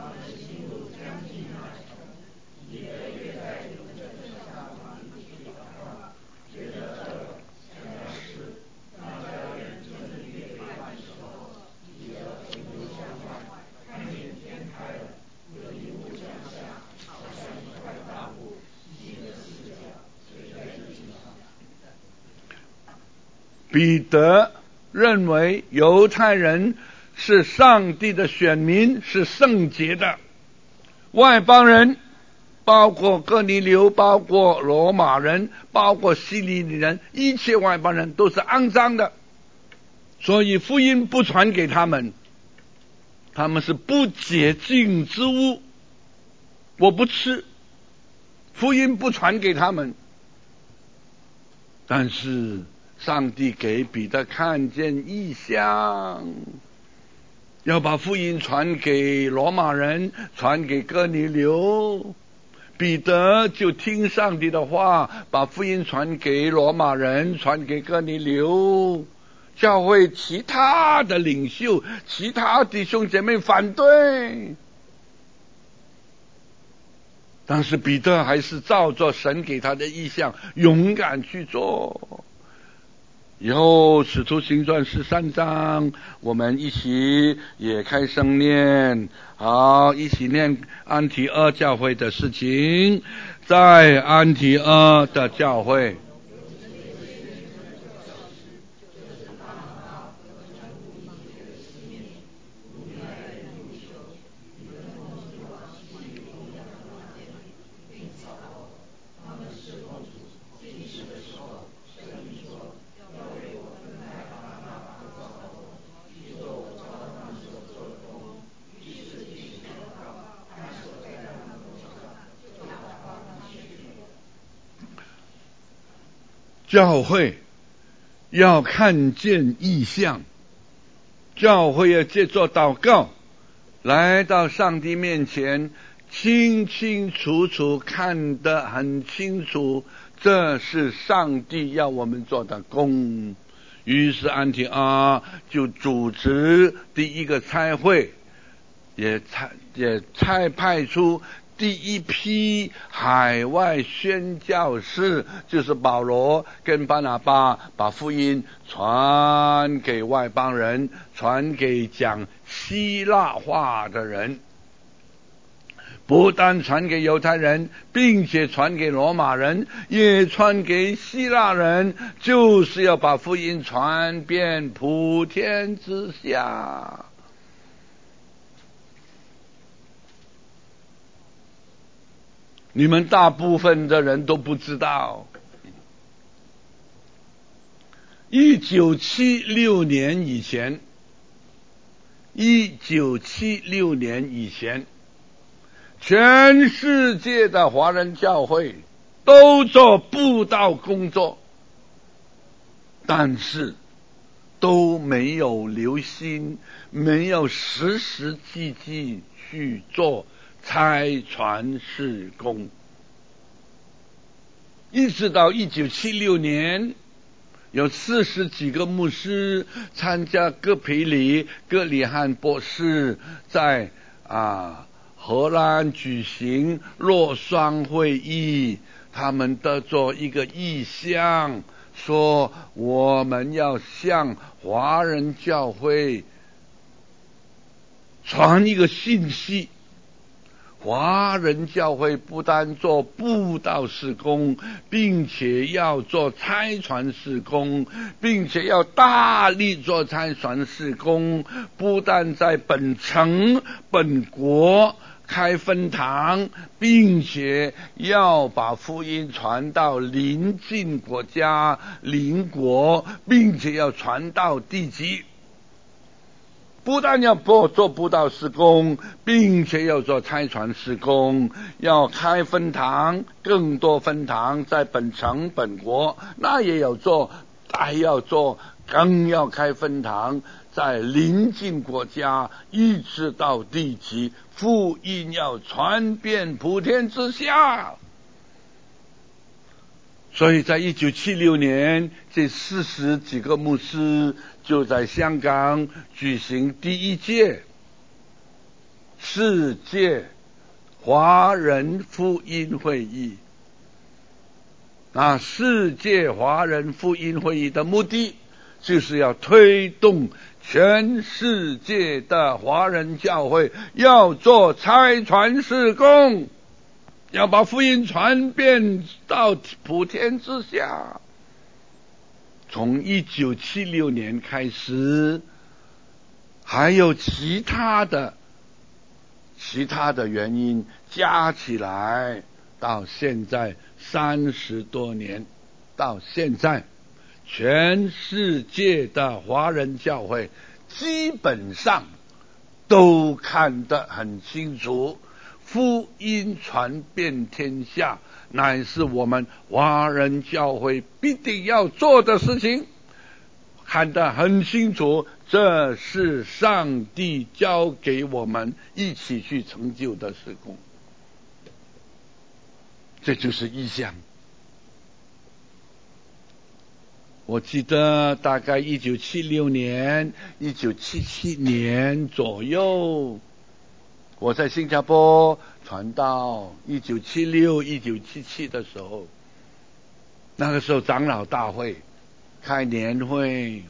彼得认为犹太人是上帝的选民，是圣洁的，外邦人包括哥尼流，包括罗马人，包括希利尼人，一切外邦人都是肮脏的，所以福音不传给他们，他们是不洁净之物，我不吃，福音不传给他们。但是上帝给彼得看见异象，要把福音传给罗马人，传给哥尼流。彼得就听上帝的话，把福音传给罗马人，传给哥尼流。教会其他的领袖、其他弟兄姐妹反对， 但是彼得还是照着神给他的意象勇敢去做。以后使徒行传13章我们一起也开声念，好，一起念安提阿教会的事情。在安提阿的教会，教会要看见异象，教会要借着祷告来到上帝面前，清清楚楚看得很清楚，这是上帝要我们做的工。于是安提阿就组织第一个差会，也派出第一批海外宣教士，就是保罗跟巴拿巴，把福音传给外邦人，传给讲希腊话的人，不但传给犹太人，并且传给罗马人，也传给希腊人，就是要把福音传遍普天之下。你们大部分的人都不知道，1976年以前全世界的华人教会都做布道工作，但是都没有留心，没有实实际际去做差传事工。一直到1976年，有40几个牧师参加葛里汉博士在荷兰举行洛桑会议，他们得做一个意向，说我们要向华人教会传一个信息，华人教会不但做布道事工，并且要做差传事工，并且要大力做差传事工，不但在本城本国开分堂，并且要把福音传到邻近国家邻国，并且要传到地极。不但要做布道事工，并且要做差传事工，要开分堂，更多分堂在本城本国，那也要做，还要做，更要开分堂在邻近国家，一直到地极，福音要传遍普天之下。所以在1976年，这40几个牧师就在香港举行第一届世界华人福音会议。世界华人福音会议的目的就是要推动全世界的华人教会要做差传事工，要把福音传遍到普天之下。从1976年开始，还有其他的原因加起来，到现在30多年，到现在全世界的华人教会基本上都看得很清楚，福音传遍天下乃是我们华人教会必定要做的事情，看得很清楚，这是上帝交给我们一起去成就的事工，这就是意向。我记得大概1976年、1977年左右， 我在新加坡传道，1976、1977的时候，那个时候长老大会开年会，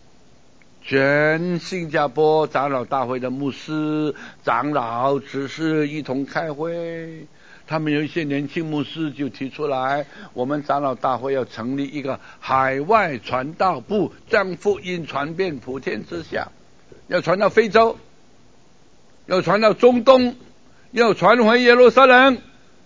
全新加坡长老大会的牧师、长老、执事一同开会。他们有一些年轻牧师就提出来，我们长老大会要成立一个海外传道部，将福音传遍普天之下，要传到非洲，要传到中东，要传回耶路撒冷。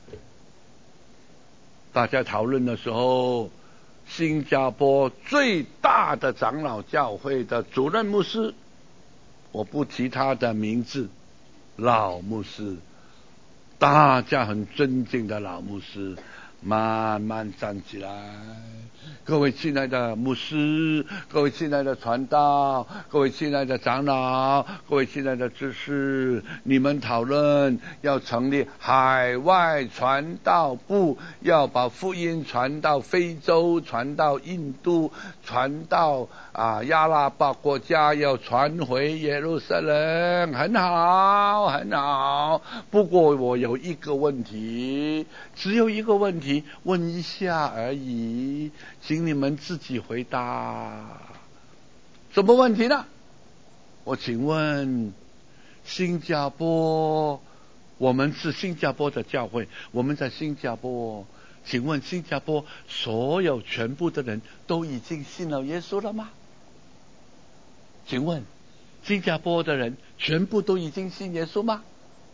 大家讨论的时候，新加坡最大的长老教会的主任牧师，我不提他的名字，老牧师，大家很尊敬的老牧师，慢慢站起来。各位亲爱的牧师，各位亲爱的传道，各位亲爱的长老，各位亲爱的执事，你们讨论要成立海外传道部，要把福音传到非洲，传到印度，传到亚拉伯国家，要传回耶路撒冷。很好，很好。不过我有一个问题，只有一个问题，问一下而已，请你们自己回答。什么问题呢？我请问，新加坡，我们是新加坡的教会，我们在新加坡，请问新加坡所有全部的人都已经信了耶稣了吗？请问新加坡的人全部都已经信耶稣吗？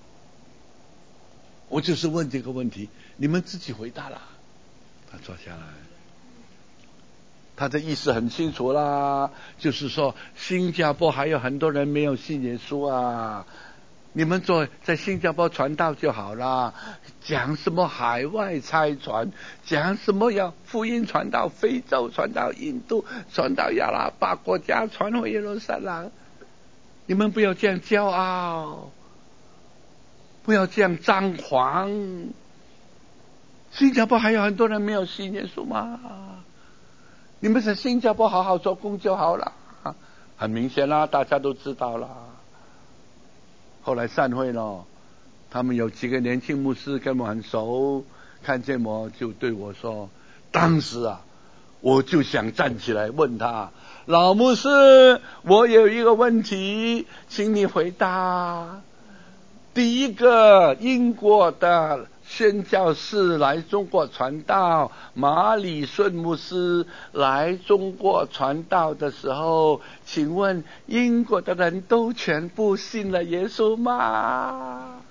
我就是问这个问题，你们自己回答啦。他坐下来，他的意思很清楚啦，就是说新加坡还有很多人没有信耶稣啊，你们在新加坡传道就好啦，讲什么海外差传，讲什么要福音传到非洲，传到印度，传到亚拉伯国家，传回耶路撒冷，你们不要这样骄傲，不要这样张狂。新加坡还有很多人没有信耶稣吗？你们在新加坡好好做工就好了。很明显啦，大家都知道啦。后来散会了，他们有几个年轻牧师跟我很熟，看见我就对我说，当时我就想站起来问他，老牧师，我有一个问题，请你回答。第一个英国的宣教士来中国传道，马里顺牧师来中国传道的时候，请问英国的人都全部信了耶稣吗？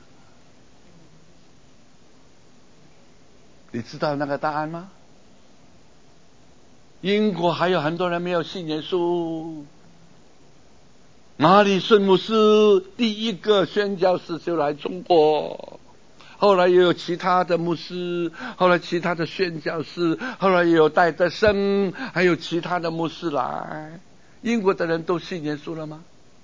你知道那个答案吗？英国还有很多人没有信耶稣。马里顺牧师第一个宣教士就来中国，后来也有其他的牧师，后来其他的宣教士，后来也有戴德生，还有其他的牧师来。英国的人都信耶稣了吗？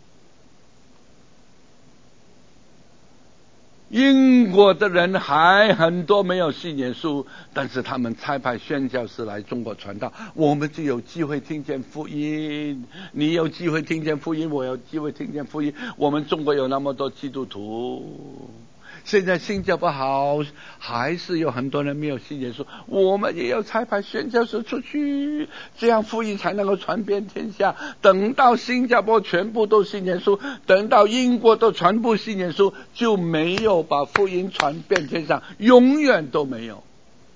英国的人还很多没有信耶稣，但是他们差派宣教士来中国传道，我们就有机会听见福音。你有机会听见福音，我有机会听见福音。我们中国有那么多基督徒，现在新加坡好，还是有很多人没有信耶稣，我们也要差派宣教士出去，这样福音才能够传遍天下。等到新加坡全部都信耶稣，等到英国都全部信耶稣，就没有把福音传遍天下，永远都没有。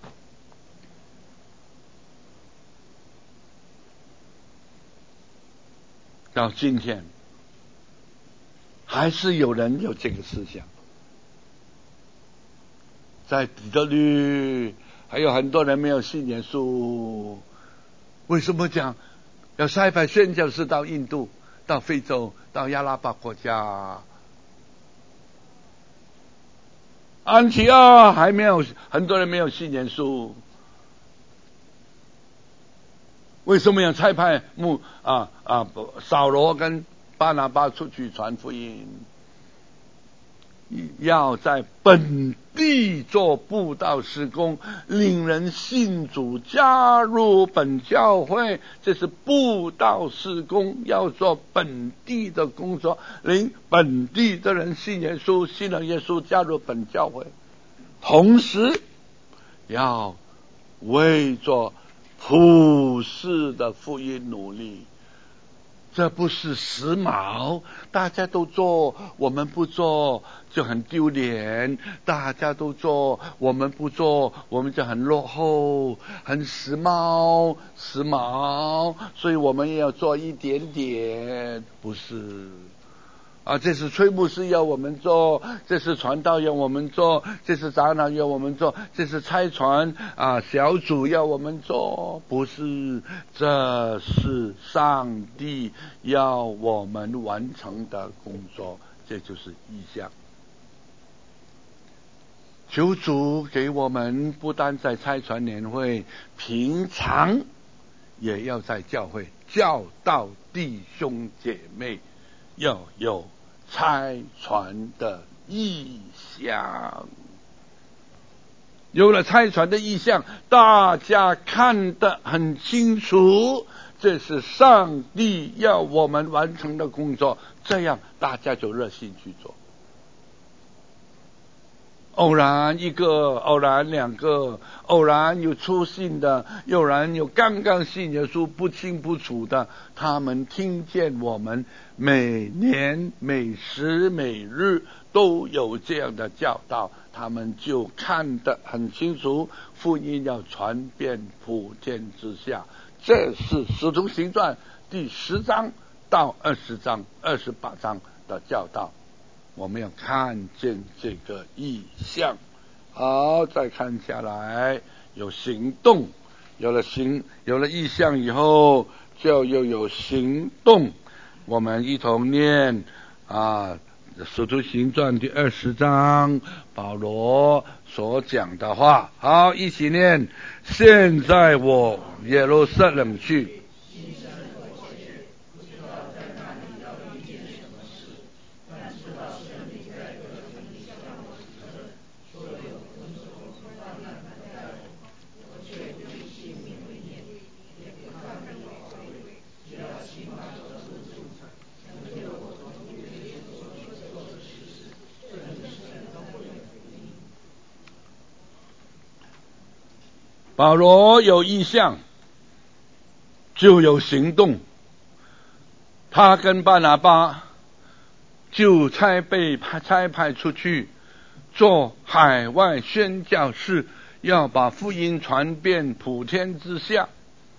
到今天还是有人有这个思想，在底特律还有很多人没有信耶稣。为什么讲要差派宣教士到印度、到非洲、到亚拉伯国家？安提阿还没有，很多人没有信耶稣。为什么要差派扫罗跟巴拿巴出去传福音？ 要在本地做布道事工，令人信主加入本教会，这是布道事工，要做本地的工作，令本地的人信耶稣，信了耶稣加入本教会，同时要为做普世的福音努力。这不是时髦，大家都做，我们不做就很丢脸；大家都做，我们不做，我们就很落后，很时髦。所以我们也要做一点点，不是这是吹牧师要我们做，这是传道要我们做，这是长老要我们做，这是差传小组要我们做，不是，这是上帝要我们完成的工作，这就是意向。求主给我们不单在差传年会，平常也要在教会教导弟兄姐妹要有差传的意向。有了差传的意向，大家看得很清楚，这是上帝要我们完成的工作，这样大家就热心去做。偶然一个，偶然两个，偶然有初信的，偶然有刚刚信耶稣不清不楚的，他们听见我们每年每时每日都有这样的教导，他们就看得很清楚，福音要传遍普天之下。这是使徒行传第10章到20章28章的教导，我们要看见这个意向。好，再看下来，有行动，有了意向以后，就又有行动。我们一同念使徒行传第20章保罗所讲的话。好，一起念：现在我耶路撒冷去，保罗有意向就有行动，他跟巴拿巴就被差派出去做海外宣教士，要把福音传遍普天之下。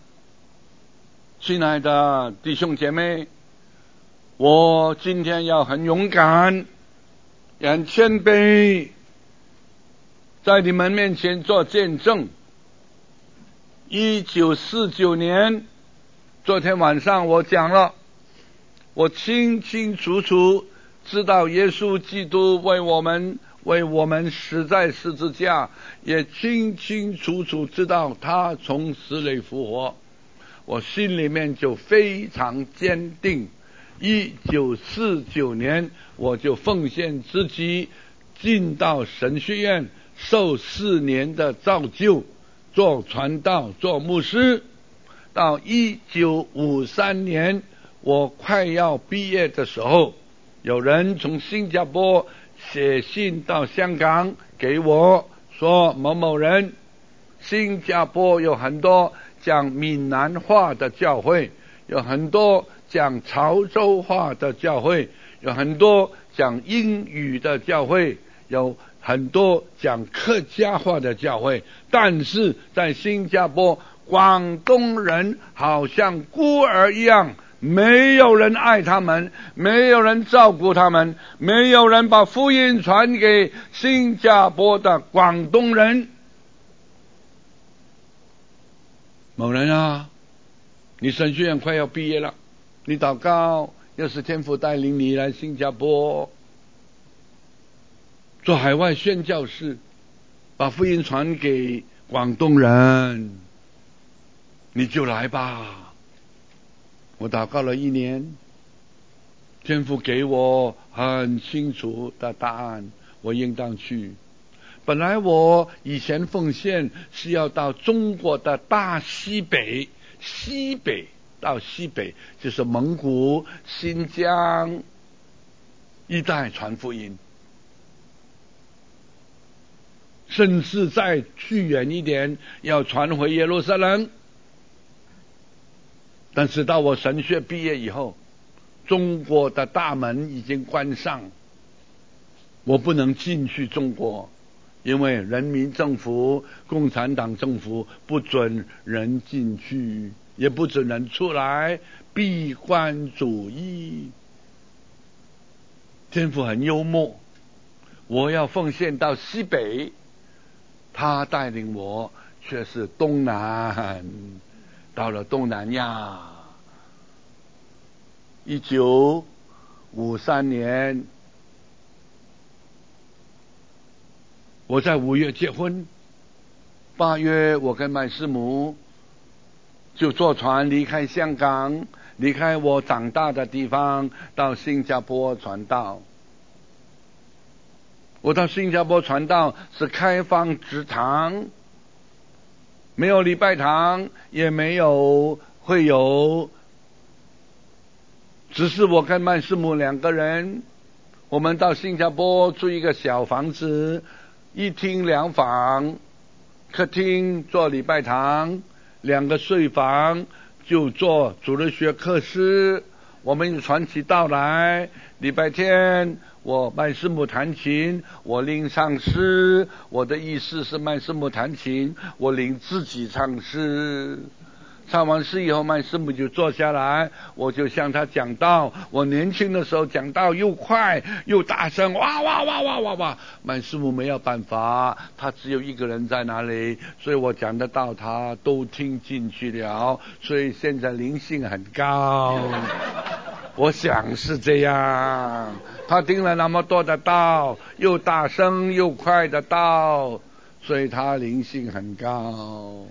亲爱的弟兄姐妹，我今天要很勇敢，也很谦卑，在你们面前做见证。1949年昨天晚上我讲了，我清清楚楚知道耶稣基督为我们死在十字架，也清清楚楚知道他从死里复活，我心里面就非常坚定。1949年我就奉献自己进到神学院受4年的造就，做传道做牧师。到1953年我快要毕业的时候，有人从新加坡写信到香港给我说，某某人，新加坡有很多讲闽南话的教会，有很多讲潮州话的教会，有很多讲英语的教会，有很多讲客家话的教会，但是在新加坡，广东人好像孤儿一样，没有人爱他们，没有人照顾他们，没有人把福音传给新加坡的广东人。某人啊，你神学院快要毕业了，你祷告，要是天父带领你来新加坡做海外宣教士，把福音传给广东人，你就来吧。我祷告了1年，天父给我很清楚的答案， 我应当去。本来我以前奉献是要到中国的大西北，到西北就是蒙古、新疆一带传福音，甚至再去远一点，要传回耶路撒冷。但是到我神学毕业以后，中国的大门已经关上，我不能进去中国，因为人民政府、共产党政府不准人进去，也不准人出来，闭关主义。天父很幽默，我要奉献到西北，他带领我却是东南，到了东南亚。1953年，我在5月结婚，8月我跟麦师母就坐船离开香港，离开我长大的地方，到新加坡传道。我到新加坡传道是开放职堂，没有礼拜堂，也没有会友，只是我跟麦师母2个人。我们到新加坡住一个小房子，1厅2房，客厅做礼拜堂，2个睡房就做主日学课室。我们传起道来，礼拜天我麦师母弹琴，我领唱诗。我的意思是麦师母弹琴，我领自己唱诗。唱完诗以后，麦师母就坐下来，我就向他讲道。我年轻的时候讲道又快又大声，哇哇哇哇哇哇！麦师母没有办法，他只有1个人在那里，所以我讲的道他都听进去了，所以现在灵性很高。我想是这样，他听了那么多的道，又大声又快的道，所以他灵性很高。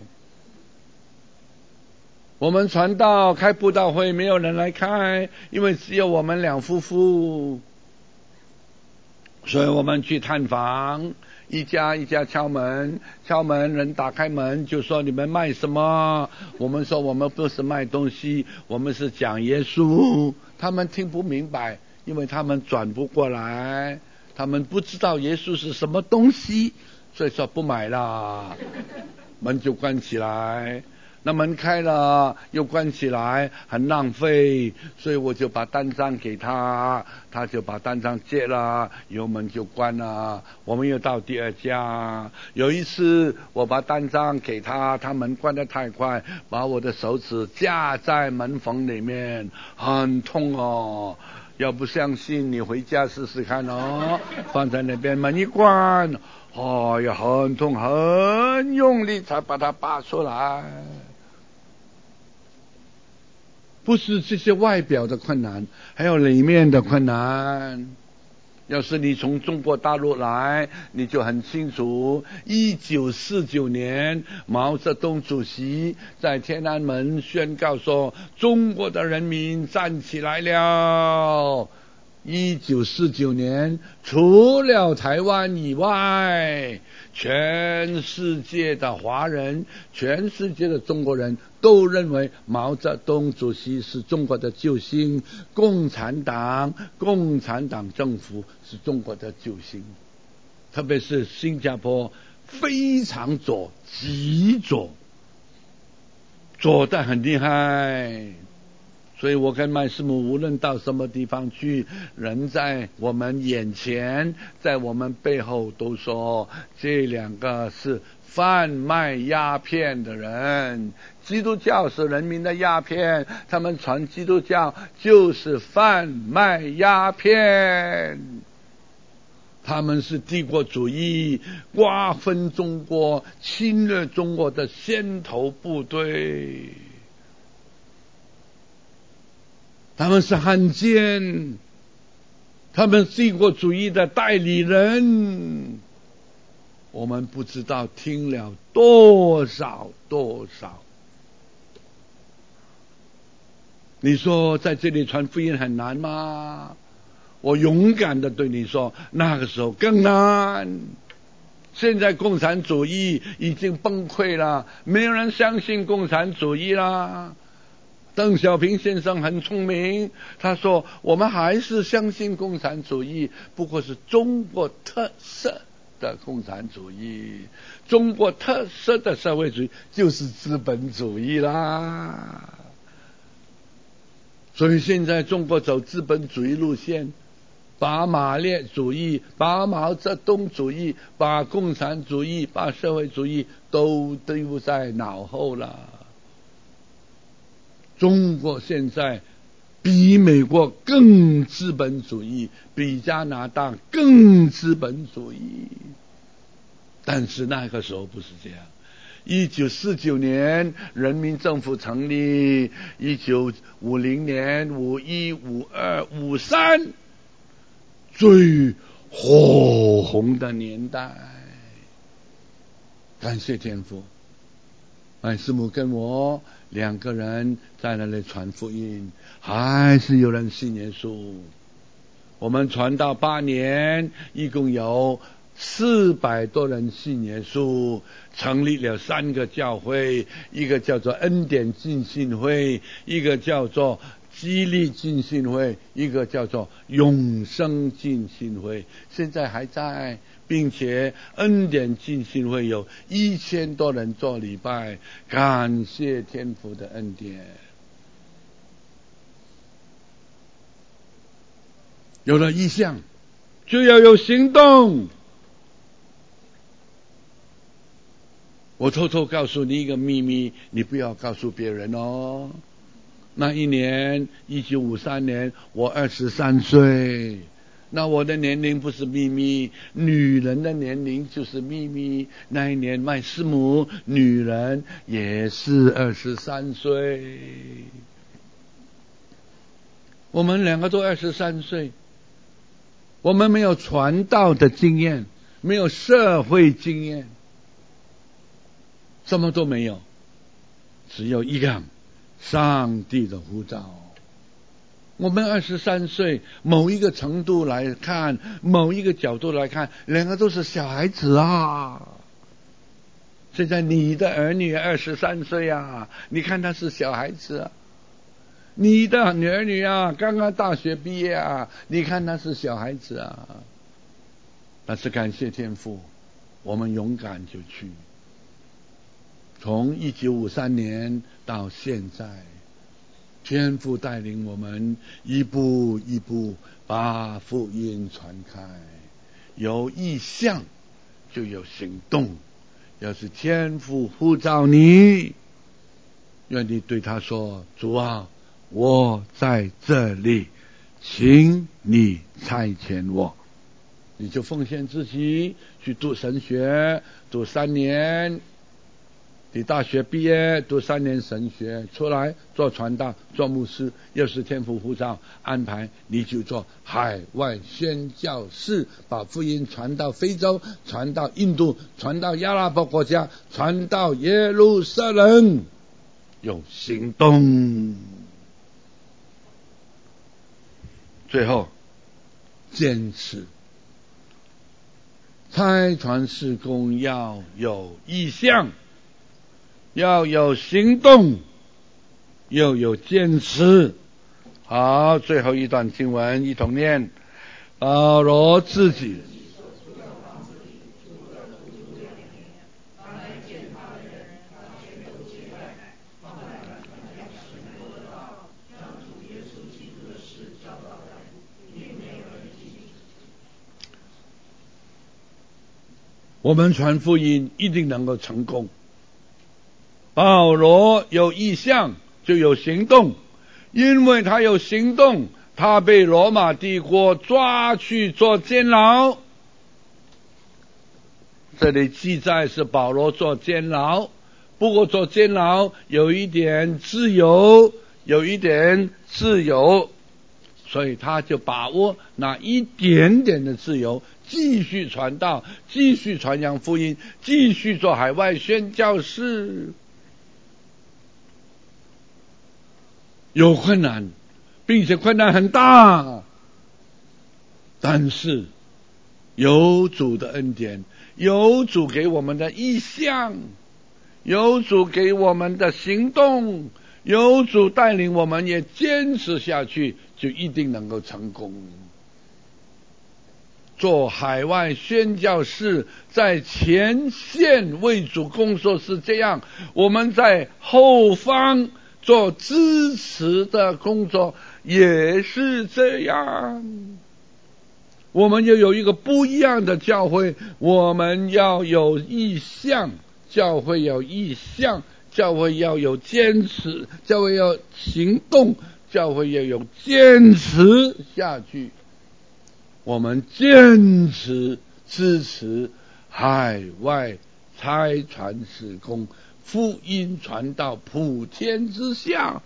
我们传道开布道会，没有人来开，因为只有我们2夫妇，所以我们去探访，一家一家敲门，人打开门就说你们卖什么？我们说我们不是卖东西，我们是讲耶稣。他们听不明白，因为他们转不过来，他们不知道耶稣是什么东西，所以说不买了，门就关起来。那门开了又关起来，很浪费，所以我就把单张给他，他就把单张接了，以后门就关了。我们又到第2家，有一次我把单张给他，他门关得太快，把我的手指夹在门缝里面，很痛哦。要不相信你回家试试看哦，放在那边门一关，哦呀，很痛，很用力才把它拔出来。不是这些外表的困难，还有里面的困难。要是你从中国大陆来，你就很清楚，1949年毛泽东主席在天安门宣告说，中国的人民站起来了。1949年，除了台湾以外，全世界的华人，全世界的中国人都认为毛泽东主席是中国的救星，共产党政府是中国的救星。特别是新加坡非常左，极左，左得很厉害。所以我跟麦师母无论到什么地方去，人在我们眼前，在我们背后都说这2个是贩卖鸦片的人。基督教是人民的鸦片，他们传基督教就是贩卖鸦片。他们是帝国主义瓜分中国、侵略中国的先头部队。他们是汉奸，他们是帝国主义的代理人。我们不知道听了多少。你说在这里传福音很难吗？ 我勇敢的对你说，那个时候更难。现在共产主义已经崩溃了，没有人相信共产主义啦。邓小平先生很聪明，他说我们还是相信共产主义，不过是中国特色的共产主义，中国特色的社会主义就是资本主义啦。所以现在中国走资本主义路线，把马列主义、把毛泽东主义、把共产主义、把社会主义都丢在脑后了。中国现在比美国更资本主义，比加拿大更资本主义。但是那个时候不是这样。1949年人民政府成立，1950年、51、52、53最火红的年代。感谢天父，师母跟我2个人在那里传福音，还是有人信耶稣。我们传到8年，一共有400多人信耶稣，成立了3个教会，一个叫做恩典浸信会，一个叫做激励浸信会，一个叫做永生浸信会，现在还在，并且恩典浸信会有1000多人做礼拜，感谢天父的恩典。有了意向，就要有行动。我偷偷告诉你一个秘密，你不要告诉别人哦。那一年1953年我23岁，那我的年龄不是秘密，女人的年龄就是秘密。那一年麦师母女人也是23岁，我们2个都23岁，我们没有传道的经验，没有社会经验，什么都没有，只有一个上帝的呼召。我们23岁，某一个程度来看，某一个角度来看，2个都是小孩子啊。现在你的儿女23岁啊，你看他是小孩子啊。你的儿女啊，刚刚大学毕业啊，你看他是小孩子啊。但是感谢天父，我们勇敢就去。从1953年到现在，天父带领我们一步一步把福音传开。有意向就有行动，要是天父呼召你，愿你对他说，主啊，我在这里，请你差遣我。你就奉献自己去读神学，读3年，你大学毕业读3年神学，出来做传道做牧师，要是天父呼召安排，你就做海外宣教士，把福音传到非洲，传到印度，传到阿拉伯国家，传到耶路撒冷，有行动。最后坚持，差传事工要有意向，要有行动，又有坚持。好，最后一段经文一同念。保罗自己我们传福音一定能够成功。保罗有意向就有行动，因为他有行动，他被罗马帝国抓去做监牢。这里记载是保罗做监牢，不过做监牢有一点自由，所以他就把握那一点点的自由，继续传道，继续传扬福音，继续做海外宣教士。有困难，并且困难很大， 但是有主的恩典，有主给我们的意向，有主给我们的行动，有主带领我们也坚持下去，就一定能够成功。做海外宣教士，在前线为主工作是这样，我们在后方做支持的工作也是这样。我们要有一个不一样的教会，我们要有意向，教会要意向，教会要有坚持，教会要行动，教会要有坚持下去。我们坚持支持海外差传事工，福音传到普天之下。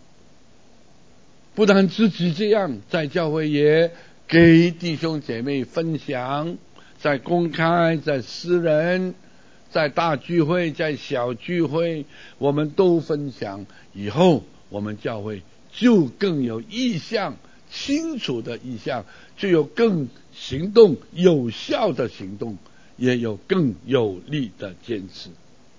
不但自己这样，在教会也给弟兄姐妹分享，在公开，在私人，在大聚会，在小聚会，我们都分享。以后我们教会就更有意向，清楚的意向，就有更行动有效的行动，也有更有力的坚持。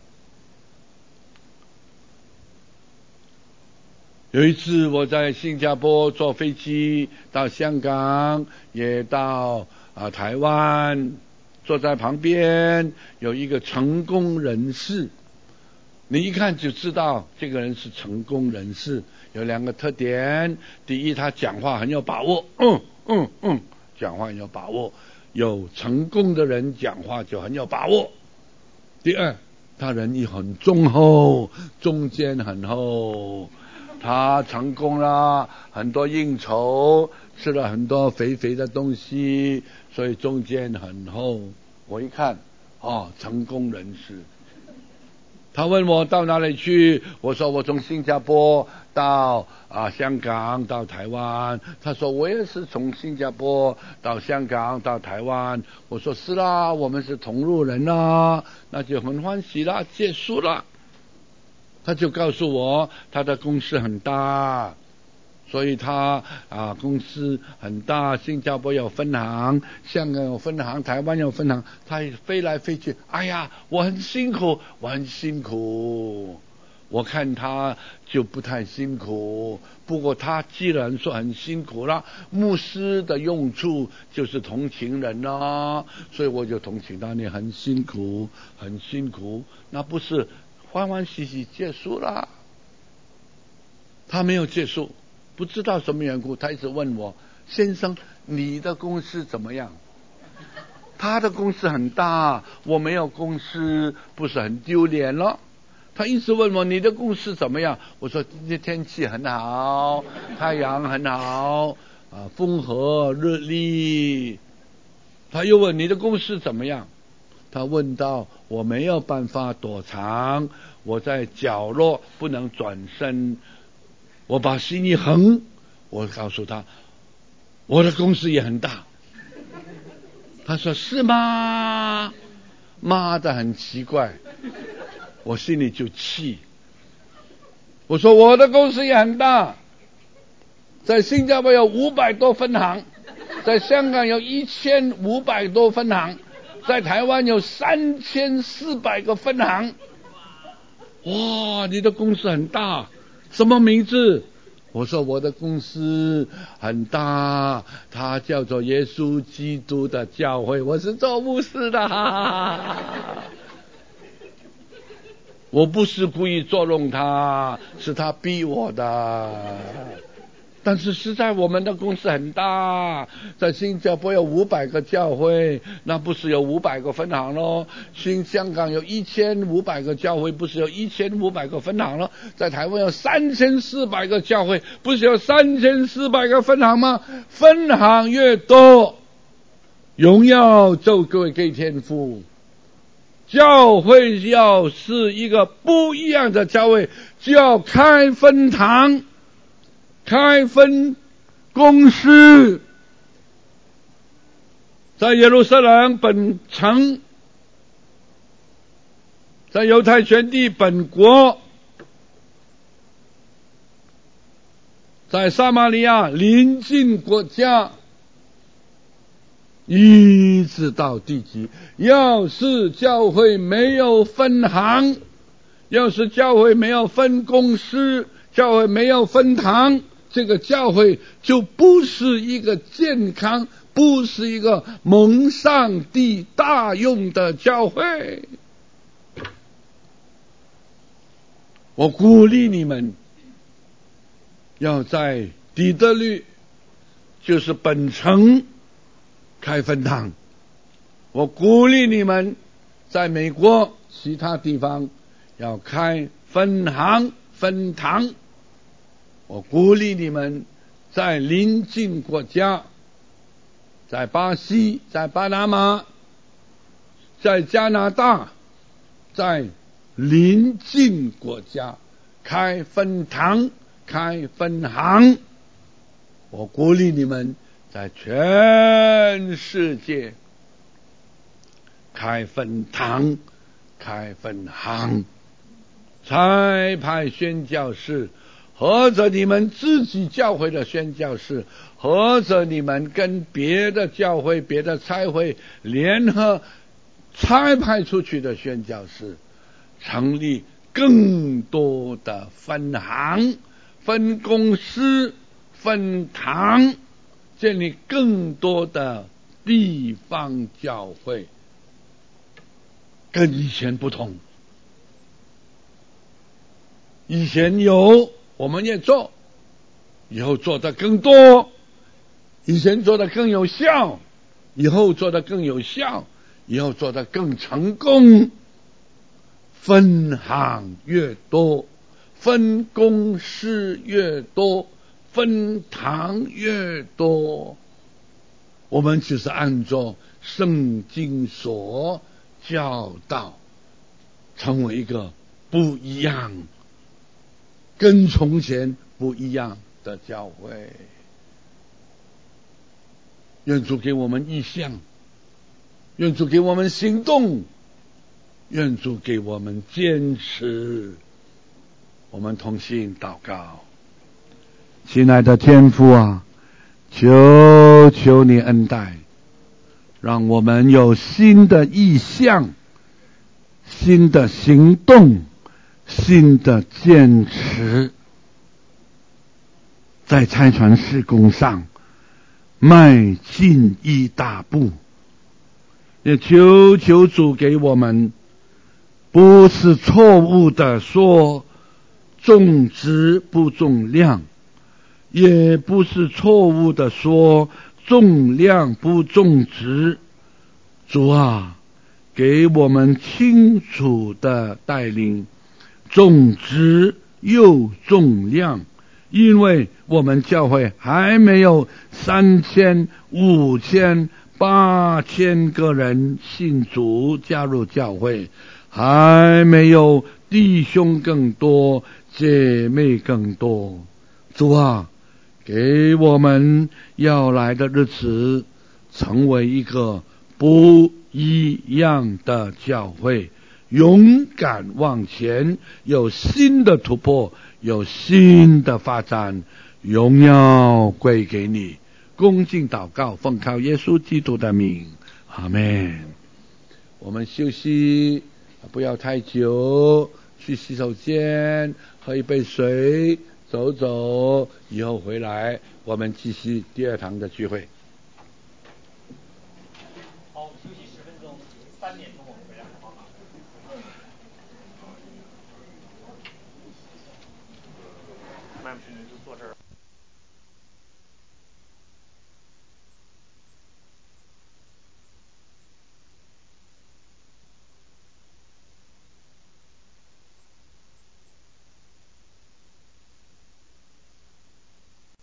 有一次我在新加坡坐飞机到香港，也到台湾，坐在旁边有一个成功人士，你一看就知道这个人是成功人士。有两个特点，第一，他讲话很有把握，讲话很有把握，有成功的人讲话就很有把握。第二，他人也很忠厚，中间很厚。他成功了，很多应酬，吃了很多肥肥的东西，所以中间很厚。我一看，成功人士。他问我到哪里去，我说我从新加坡到香港到台湾。他说我也是从新加坡到香港到台湾。我说是啦，我们是同路人啦，那就很欢喜啦，结束了。他就告诉我他的公司很大，所以他公司很大，新加坡有分行，香港有分行，台湾有分行，他飞来飞去。哎呀，我很辛苦，我很辛苦。我看他就不太辛苦，不过他既然说很辛苦了，牧师的用处就是同情人啦，所以我就同情他，你很辛苦，很辛苦，那不是欢欢喜喜结束了。他没有结束，不知道什么缘故，他一直问我，先生，你的公司怎么样？他的公司很大，我没有公司，不是很丢脸了？他一直问我，你的公司怎么样？我说今天天气很好，太阳很好，风和日丽。他又问你的公司怎么样？他问到我没有办法躲藏，我在角落不能转身，我把心一横，我告诉他我的公司也很大。他说是吗？妈的，很奇怪。我心里就气，我说我的公司也很大，在新加坡有500多分行，在香港有1500多分行，在台湾有3400个分行。哇，你的公司很大，什么名字？我说我的公司很大，它叫做耶稣基督的教会，我是做牧师的，我不是故意捉弄他，是他逼我的。但是实在我们的公司很大，在新加坡有500个教会，那不是有500个分行咯？香港有1500个教会，不是有1500个分行咯？在台湾有3400个教会，不是有3400个分行吗？分行越多，荣耀就给天父。教会要是一个不一样的教会，就要开分堂，开分公司，在耶路撒冷本城，在犹太全地本国，在撒玛利亚邻近国家， 一直到地极。要是教会没有分行，要是教会没有分公司，教会没有分堂，这个教会就不是一个健康，不是一个蒙上帝大用的教会。我鼓励你们要在底特律，就是本城开分堂。我鼓励你们在美国其他地方要开分行分堂。我鼓励你们在邻近国家，在巴西，在巴拿马，在加拿大，在邻近国家开分堂开分行。我鼓励你们在全世界开分堂开分行，差派宣教士，或者你们自己教会的宣教士，或者你们跟别的教会别的差会联合差派出去的宣教士，成立更多的分行分公司分堂，建立更多的地方教会，跟以前不同。以前有，我们也做，以后做得更多，以前做得更有效，以后做得更有效，以后做得更成功。分行越多，分公司越多，分堂越多，我们就是按照圣经所教导，成为一个不一样，跟从前不一样的教会。愿主给我们意向，愿主给我们行动，愿主给我们坚持。我们同心祷告。亲爱的天父啊，求求你恩待，让我们有新的意向，新的行动，新的坚持，在差传事工上迈进一大步。也求求主给我们不是错误的说重质不重量，也不是错误的说重量不重质。主啊，给我们清楚的带领，重质又重量，因为我们教会还没有3000、5000、8000个人信主加入教会，还没有弟兄更多，姐妹更多。主啊，给我们要来的日子成为一个不一样的教会，勇敢往前，有新的突破，有新的发展，荣耀归给你。恭敬祷告，奉靠耶稣基督的名，阿们。我们休息，不要太久，去洗手间喝一杯水，走走，以后回来我们继续第2堂的聚会。 好，休息10分钟，3点钟我们回来，好吗？麦姆逊就坐这儿。